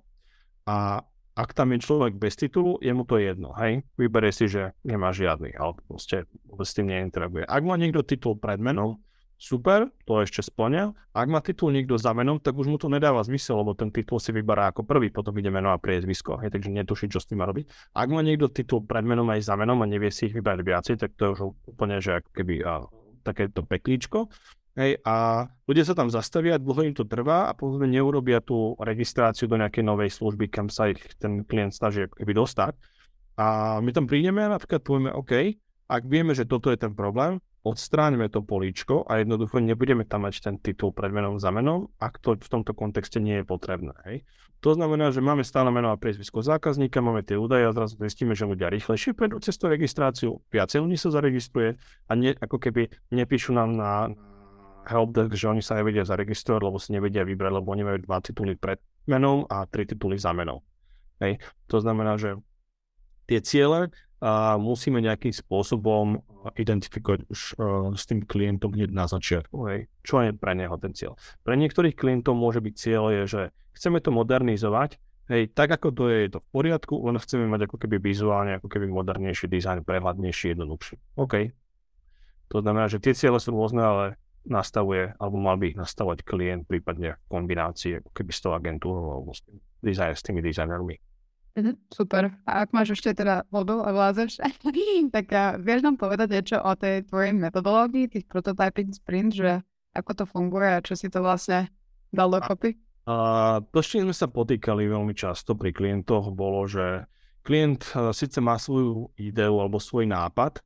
A ak tam je človek bez titulu, je mu to jedno, hej? Vyberie si, že nemá žiadny, ale proste vôbec s tým neinteraguje. Ak má niekto titul pred menom, super, to ešte spĺňa. Ak má titul niekto za menom, tak už mu to nedáva zmysel, lebo ten titul si vyberá ako prvý, potom ide meno a priezvisko, hej? Takže netuší, čo s tým má robiť. Ak má niekto titul pred menom aj za menom a nevie si ich vybrať viacej, tak to je už úplne, že ako keby a, takéto peklíčko. Hej, a ľudia sa tam zastavia, dlho im to trvá a povedzme neurobia tú registráciu do nejakej novej služby, kam sa ich ten klient snaží keby dostať. A my tam prídeme a napríklad povieme, OK, ak vieme, že toto je ten problém, odstráňme to políčko a jednoducho nebudeme tam mať ten titul pred menom za menom, ak to v tomto kontexte nie je potrebné. Hej. To znamená, že máme stále meno a priezvisko zákazníka, máme tie údaje a zrazu zistíme, že ľudia rýchlejšie prejdú cez tú registráciu, viacej ľudí sa zaregistruje a ne, ako keby nepíšu nám na helpdesk, že oni sa nevedia zaregistrovať, lebo si nevedia vybrať, lebo oni majú dva tituly pred menom a tri tituly za menom. Hej. To znamená, že tie ciele uh, musíme nejakým spôsobom identifikovať už uh, s tým klientom hneď na začiatku. Hej. Čo je pre neho ten cieľ? Pre niektorých klientov môže byť cieľ, je, že chceme to modernizovať, hej, tak ako to je, je to v poriadku, len chceme mať ako keby vizuálne, ako keby modernejší dizajn, prehľadnejší, jednoduchší. OK. To znamená, že tie ciele sú rôzne, ale nastavuje, alebo mal by ich nastavovať klient, prípadne v kombinácii, ako keby s tou agentúrou, alebo s, dizajn, s tými dizajnermi. Mm, super. A ak máš ešte teda vodu a vládzeš, tak uh, vieš nám povedať niečo o tej tvojej metodológii, tých prototyping sprint, že ako to funguje a čo si to vlastne dal dokopy? A to, s čím sme sa potýkali veľmi často pri klientoch, bolo, že klient síce má svoju ideu alebo svoj nápad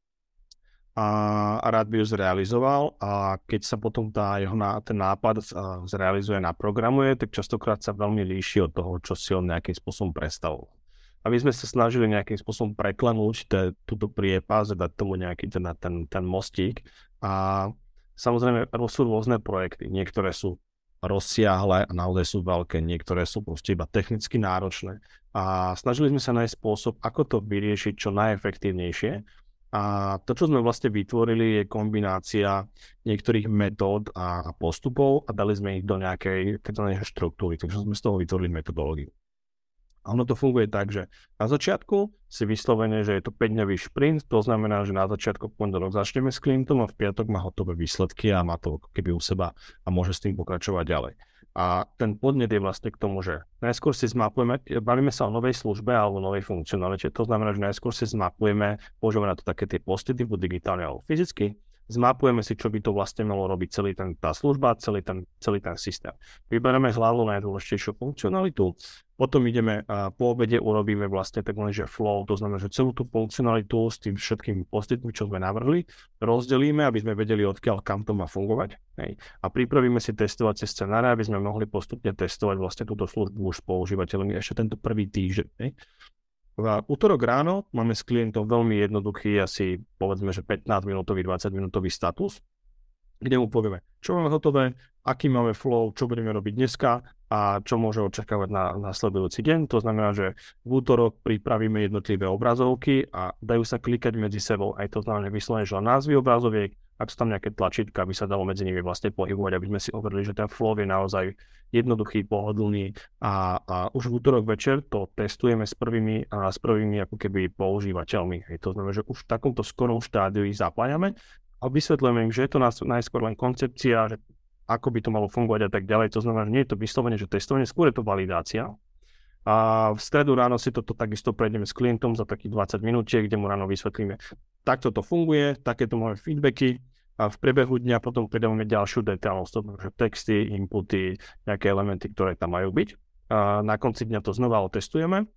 a, a rád by ju zrealizoval, a keď sa potom tá jeho ná, ten nápad zrealizuje, naprogramuje, tak častokrát sa veľmi líši od toho, čo si on nejakým spôsobom predstavoval. A my sme sa snažili nejakým spôsobom preklenúť túto priepas a dať tomu nejaký ten, ten, ten mostík. A samozrejme sú rôzne projekty, niektoré sú rozsiahle a naozaj sú veľké, niektoré sú proste iba technicky náročné. A snažili sme sa nájsť spôsob, ako to vyriešiť čo najefektívnejšie. A to, čo sme vlastne vytvorili, je kombinácia niektorých metód a postupov a dali sme ich do nejakej štruktúry, takže sme z toho vytvorili metodológiu. A ono to funguje tak, že na začiatku si vyslovene, že je to päťdňový šprint, to znamená, že na začiatku v pondelok začneme s klientom a v piatok má hotové výsledky a má to keby u seba a môže s tým pokračovať ďalej. A ten podnet je vlastne k tomu, že najskôr si zmapujeme, bavíme sa o novej službe alebo novej funkcionalite, to znamená, že najskôr si zmapujeme, používame na to také tie postity, buď digitálne alebo fyzicky, zmapujeme si, čo by to vlastne malo robiť celý ten, tá služba, celý ten, celý ten systém. Vyberieme z hlavou najdôležitejšiu funkcionalitu, potom ideme a po obede urobíme vlastne takzvaný, že flow, to znamená, že celú tú funkcionalitu s tým všetkými postitmi, čo sme navrhli, rozdelíme, aby sme vedeli, odkiaľ kam to má fungovať. Hej. A pripravíme si testovacie scenáre, aby sme mohli postupne testovať vlastne túto službu už s používateľmi ešte tento prvý týždeň. Hej. V útorok ráno máme s klientom veľmi jednoduchý, asi povedzme, že pätnásťminútový, dvadsaťminútový status, kde mu povieme, čo máme hotové, aký máme flow, čo budeme robiť dneska a čo môže očakávať na nasledujúci deň. To znamená, že v útorok pripravíme jednotlivé obrazovky a dajú sa klikať medzi sebou. Aj to znamená, vyslovene, že názvy obrazoviek, ak sú tam nejaké tlačítka, aby sa dalo medzi nimi vlastne pohybovať, aby sme si overili, že ten flow je naozaj jednoduchý, pohodlný a, a už v útorok večer to testujeme s prvými, a s prvými ako keby používateľmi. Hej, to znamená, že už v takomto skorom štádiu ich zapájame a vysvetlujeme im, že je to najskôr len koncepcia, že ako by to malo fungovať a tak ďalej. To znamená, že nie je to vyslovene, že testovanie, skôr je to validácia. A v stredu ráno si toto takisto prejdeme s klientom za takých dvadsať minútiek, kde mu ráno vysvetlíme, takto to funguje, takéto máme feedbacky a v priebehu dňa potom pridávame ďalšiu detailnosť, to znamená, že texty, inputy, nejaké elementy, ktoré tam majú byť. A na konci dňa to znova otestujeme.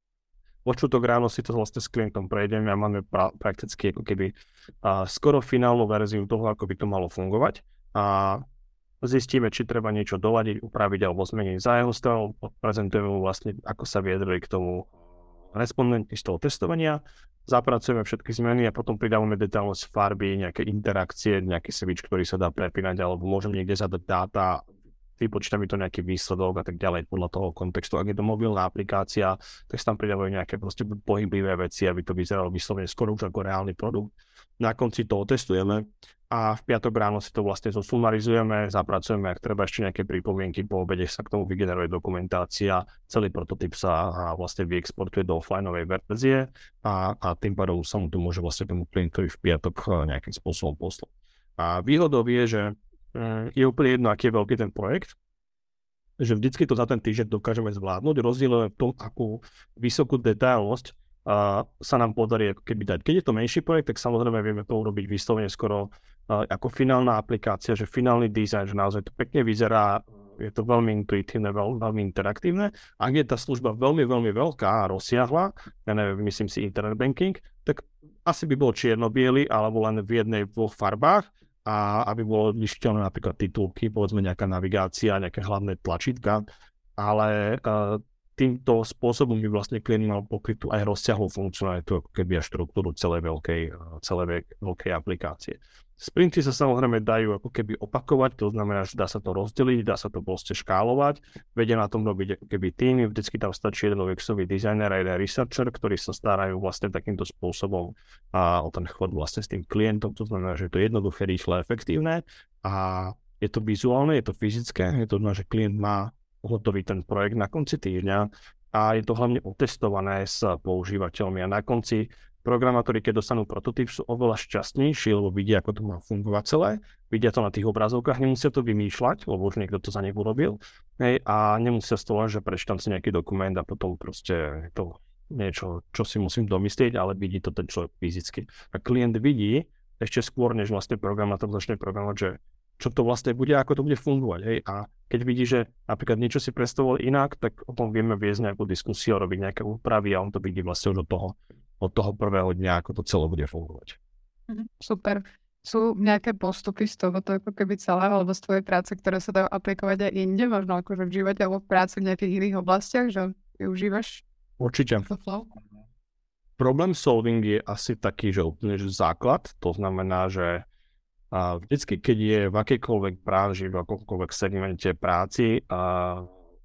Vo štvrtok ráno si to vlastne s klientom prejdeme a máme pra- prakticky ako keby a skoro finálnu verziu toho, ako by to malo fungovať. A zistíme, či treba niečo doladiť, upraviť alebo zmeniť za jeho stranu. Prezentujeme mu vlastne, ako sa viedli k tomu respondenti z toho testovania. Zapracujeme všetky zmeny a potom pridávame detailnosť farby, nejaké interakcie, nejaký switch, ktorý sa dá prepínať, alebo môžem niekde zadať dáta, vypočíta mi to nejaký výsledok a tak ďalej podľa toho kontextu. Ak je to mobilná aplikácia, tak sa tam pridávajú nejaké proste pohyblivé veci, aby to vyzeralo vyslovene skoro už ako reálny produkt. Na konci to testujeme a v piatok ráno si to vlastne zosumarizujeme, zapracujeme, ak treba ešte nejaké pripomienky, po obede sa k tomu vygeneruje dokumentácia, celý prototyp sa vlastne vyexportuje do offlineovej verzie a, a tým pádom sa mu to môže vlastne tomu klientovi v piatok nejakým spôsobom poslať. A výhodou je, že je úplne jedno, aký je veľký ten projekt, že vždycky to za ten týždeň dokážeme zvládnuť, rozdielujeme v tom, akú vysokú detailnosť uh, sa nám podarí ako keby dať. Keď je to menší projekt, tak samozrejme vieme to urobiť vyslovene skoro uh, ako finálna aplikácia, že finálny dizajn, že naozaj to pekne vyzerá, je to veľmi intuitívne, veľ, veľmi interaktívne. Ak je tá služba veľmi, veľmi veľká a rozsiahla, ja neviem, myslím si internet banking, tak asi by bol čierno-biely alebo len v jednej, v dvoch farbách, a aby bolo lišiteľné napríklad titulky, povedzme nejaká navigácia, nejaké hlavné tlačítka, ale uh, týmto spôsobom by vlastne klient mal pokrytú aj rozsiahlú funkcionalitu, ako keby aj štruktúru celej veľkej, uh, celej veľkej aplikácie. Sprinty sa samozrejme dajú ako keby opakovať, to znamená, že dá sa to rozdeliť, dá sa to proste škálovať, vedia na tom robiť ako keby týmy, vždycky tam stačí jeden ú exový dizajner a jeden researcher, ktorí sa starajú vlastne takýmto spôsobom a o ten chod vlastne s tým klientom, to znamená, že je to jednoduché, rýchle, efektívne a je to vizuálne, je to fyzické, je to znamená, že klient má hotový ten projekt na konci týždňa a je to hlavne otestované s používateľmi a na konci programátori, keď dostanú prototyp, sú oveľa šťastnejší, lebo vidia, ako to má fungovať celé, vidia to na tých obrazovkách, nemusia to vymýšľať, lebo už niekto to za nich urobil, hej, a nemusia z toho, že prečítam si nejaký dokument a potom proste je to niečo, čo si musím domyslieť, ale vidí to ten človek fyzicky. A klient vidí ešte skôr, než vlastne programátor začne programovať, že čo to vlastne bude, ako to bude fungovať, hej, a keď vidí, že napríklad niečo si predstavoval inak, tak o tom vieme viesť nejakú diskusiu, robiť nejaké úpravy a on to vidí vlastne už od toho, od toho prvého dňa, ako to celé bude fungovať. Super. Sú nejaké postupy z tohoto ako keby celého alebo z tvojej práce, ktoré sa dajú aplikovať aj inde, možno akože v živote alebo v práci v nejakých iných oblastiach, že využívaš? Určite. Problem solving je asi taký, že úplne že základ, to znamená, že a vždycky, keď je v akejkoľvek branži, v akomkoľvek segmente práci, a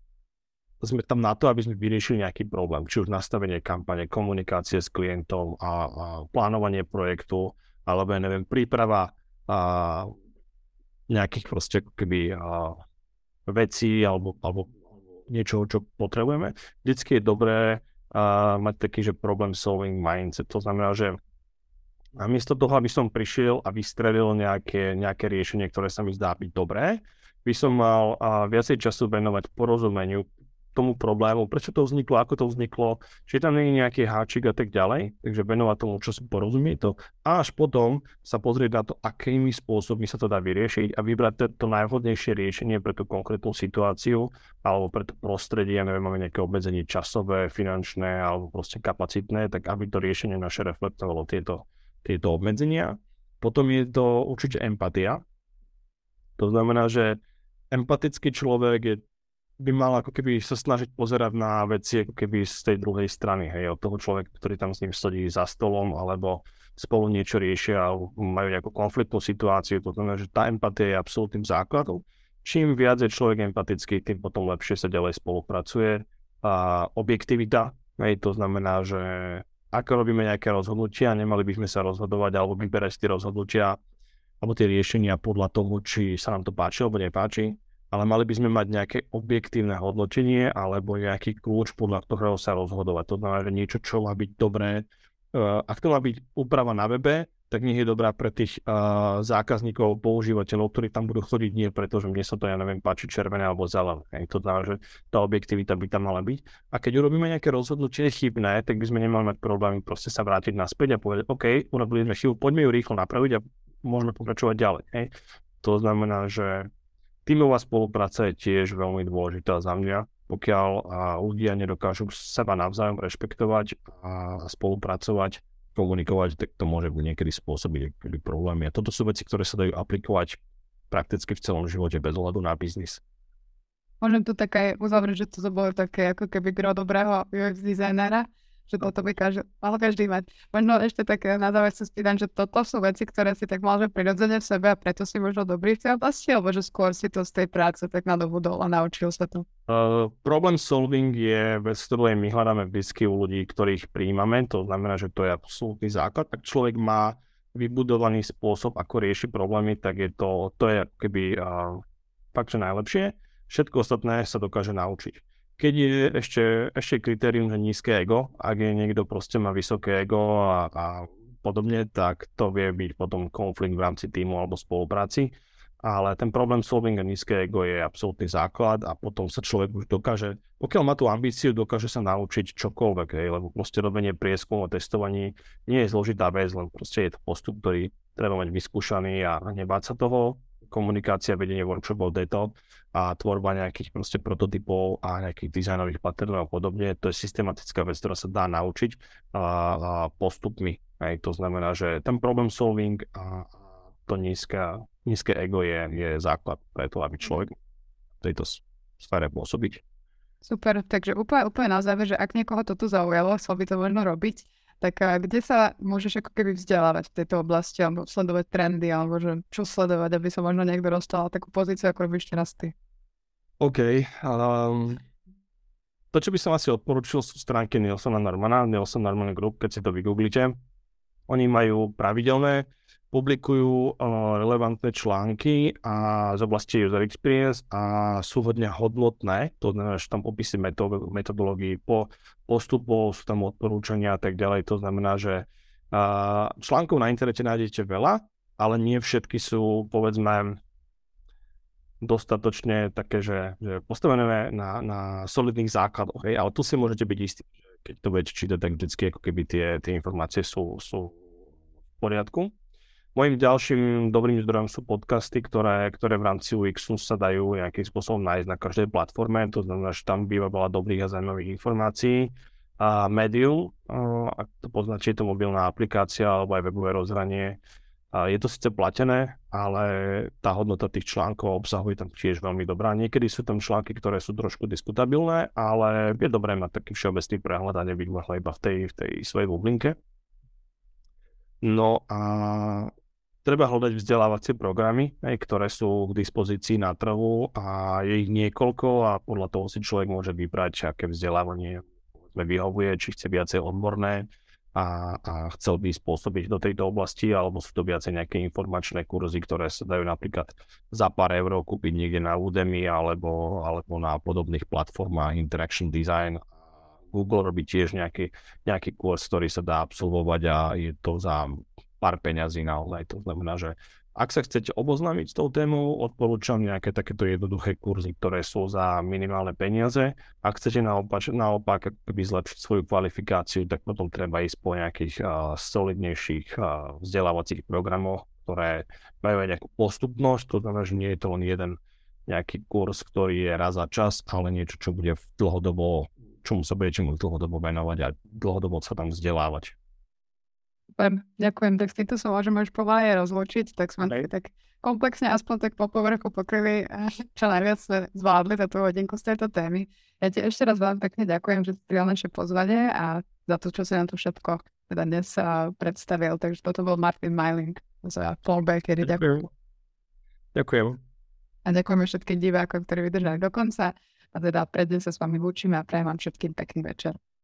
sme tam na to, aby sme vyriešili nejaký problém, či už nastavenie kampane, komunikácie s klientom a, a plánovanie projektu, alebo ja neviem, príprava a, nejakých proste keby a, vecí alebo, alebo niečo, čo potrebujeme. Vždycky je dobré a, mať taký, že problem solving mindset. To znamená, že namiesto toho, aby som prišiel a vystrelil nejaké, nejaké riešenie, ktoré sa mi zdá byť dobré, by som mal a, viacej času venovať porozumeniu tomu problému, prečo to vzniklo, ako to vzniklo, či tam nie je nejaký háčik a tak ďalej, takže venovať tomu, čo si porozumie to a až potom sa pozrieť na to, akými spôsobmi sa to dá vyriešiť a vybrať to, to najvhodnejšie riešenie pre tú konkrétnu situáciu alebo pre to prostredie, ja neviem, máme nejaké obmedzenie časové, finančné alebo proste kapacitné, tak aby to riešenie naše reflektovalo tieto, tieto obmedzenia. Potom je to určite empatia. To znamená, že empatický človek je by mal ako keby sa snažiť pozerať na veci ako keby z tej druhej strany, hej, od toho človeka, ktorý tam s ním sedí za stolom, alebo spolu niečo riešia, alebo majú nejakú konfliktnú situáciu, to znamená, že tá empatia je absolútnym základom. Čím viac je človek empatický, tým potom lepšie sa ďalej spolupracuje. A objektivita, hej, to znamená, že ako robíme nejaké rozhodnutia, nemali by sme sa rozhodovať, alebo vyberať tie rozhodnutia, alebo tie riešenia podľa toho, či sa nám to páči, alebo nepáči. Ale mali by sme mať nejaké objektívne hodnotenie alebo nejaký kľúč, podľa ktorého sa rozhodovať. To znamená, že niečo, čo má byť dobré. Uh, ak to má byť úprava na webe, tak nie je dobrá pre tých uh, zákazníkov, používateľov, ktorí tam budú chodiť nie preto, že mne sa to, ja neviem, páči červené alebo zelené. To znamená, že tá objektivita by tam mala byť. A keď urobíme nejaké rozhodnutie chybné, tak by sme nemali mať problémy proste sa vrátiť naspäť a povedať, OK, urobili sme chybu, poďme ju rýchlo napraviť a môžeme pokračovať ďalej. Hej. To znamená, že tímová spolupráca je tiež veľmi dôležitá za mňa. Pokiaľ ľudia nedokážu seba navzájom rešpektovať a spolupracovať, komunikovať, tak to môže byť niekedy spôsobiť problémy. A toto sú veci, ktoré sa dajú aplikovať prakticky v celom živote bez ohľadu na biznis. Môžem tu také uzavrieť, že to bolo také ako keby gro dobrého ú ex dizajnera, že toto by každý, mal každý mať. Možno ešte také na záver sa spýtam, že toto sú veci, ktoré si tak mal, že prirodzene v sebe a preto si možno dobrý v tej oblasti, alebo že skôr si to z tej práce tak nadobudol a naučil sa to? Uh, problem solving je vec, ktorú my hľadáme vždycky u ľudí, ktorých prijímame, to znamená, že to je absolútny základ. Ak človek má vybudovaný spôsob, ako rieši problémy, tak je to, to je keby uh, fakt, že najlepšie. Všetko ostatné sa dokáže naučiť. Keď je ešte, ešte kritérium, že nízke ego, ak je niekto proste má vysoké ego a, a podobne, tak to vie byť potom konflikt v rámci týmu alebo spolupráci. Ale ten problém solving a nízke ego je absolútny základ a potom sa človek už dokáže, pokiaľ má tú ambíciu, dokáže sa naučiť čokoľvek, hej, lebo proste robenie prieskumu a testovaní nie je zložitá vec, len proste je to postup, ktorý treba mať vyskúšaný a nebáť sa toho. Komunikácia, vedenie workshopov, data a tvorba nejakých proste prototypov a nejakých dizajnových patternov a podobne. To je systematická vec, ktorá sa dá naučiť a, a postupmi. Hej. To znamená, že ten problem solving a to nízke, nízke ego je, je základ pre to, aby človek v tejto sfére pôsobiť. Super, takže úplne, úplne na záver, že ak niekoho toto zaujalo, chcel by to možno robiť, tak kde sa môžeš ako keby vzdelávať v tejto oblasti, alebo sledovať trendy, alebo že čo sledovať, aby sa možno niekto dostal takú pozíciu, ako robíš teraz ty? OK. Um, to, čo by som asi odporučil, sú stránky Nelsona Normana, Nelson Norman Group, keď si to vygooglite. Oni majú pravidelné, publikujú uh, relevantné články a z oblasti user experience a sú hodne hodnotné, to znamená, že tam popisy metodológií, po postupov, sú tam odporúčania a tak ďalej, to znamená, že uh, článkov na internete nájdete veľa, ale nie všetky sú, povedzme, dostatočne také, že, že postavené na, na solidných základoch, hej? Ale tu si môžete byť istí, že keď to budete čítať, tak vždycky ako keby tie, tie informácie sú, sú v poriadku. Mojím ďalším dobrým zdrojom sú podcasty, ktoré, ktoré v rámci ú exu sa dajú nejakým spôsobom nájsť na každej platforme. To znamená, že tam býva veľa dobrých a zaujímavých informácií. A Medium, ak to poznáte, je to mobilná aplikácia alebo aj webové rozhranie. Je to síce platené, ale tá hodnota tých článkov obsahuje tam tiež veľmi dobrá. Niekedy sú tam články, ktoré sú trošku diskutabilné, ale je dobré mať taký všeobecný prehľad a nebyť možno iba v tej, v tej svojej bublinke. No a treba hľadať vzdelávacie programy, ktoré sú k dispozícii na trhu a je ich niekoľko a podľa toho si človek môže vybrať, aké vzdelávanie vyhovuje, či chce viacej odborné a, a chcel by spôsobiť do tejto oblasti, alebo sú to viacej nejaké informačné kurzy, ktoré sa dajú napríklad za pár eur kúpiť niekde na Udemy alebo, alebo na podobných platformách Interaction Design. Google robí tiež nejaký, nejaký kurz, ktorý sa dá absolvovať a je to za pár peňazí naozaj. To znamená, že ak sa chcete oboznámiť s tou témou, odporúčam nejaké takéto jednoduché kurzy, ktoré sú za minimálne peniaze. Ak chcete naopak, naopak keby zlepšiť svoju kvalifikáciu, tak potom treba ísť po nejakých uh, solidnejších uh, vzdelávacích programoch, ktoré majú aj nejakú postupnosť. To znamená, že nie je to len jeden nejaký kurz, ktorý je raz za čas, ale niečo, čo bude dlhodobo, čomu sa budete môcť dlhodobo venovať a dlhodobo sa tam vzdelávať. Ďakujem, tak s týmto sa môžeme už pomaly aj rozlučiť, tak sme okay. tak komplexne aspoň tak po povrchu pokryli a čo najviac sme zvládli za tú hodinku z tejto témy. Ja ti ešte raz veľmi pekne ďakujem, že si prijal naše pozvanie a za to, čo si nám tu všetko teda dnes uh, predstavil. Takže toto bol Martin Meiling z Flow Bakery. Ďakujem. Ďakujem. A ďakujeme všetkým divákom, ktorí vydržali do konca. A teda predtým sa s vami lúčime a prajem vám všetkým pekný večer.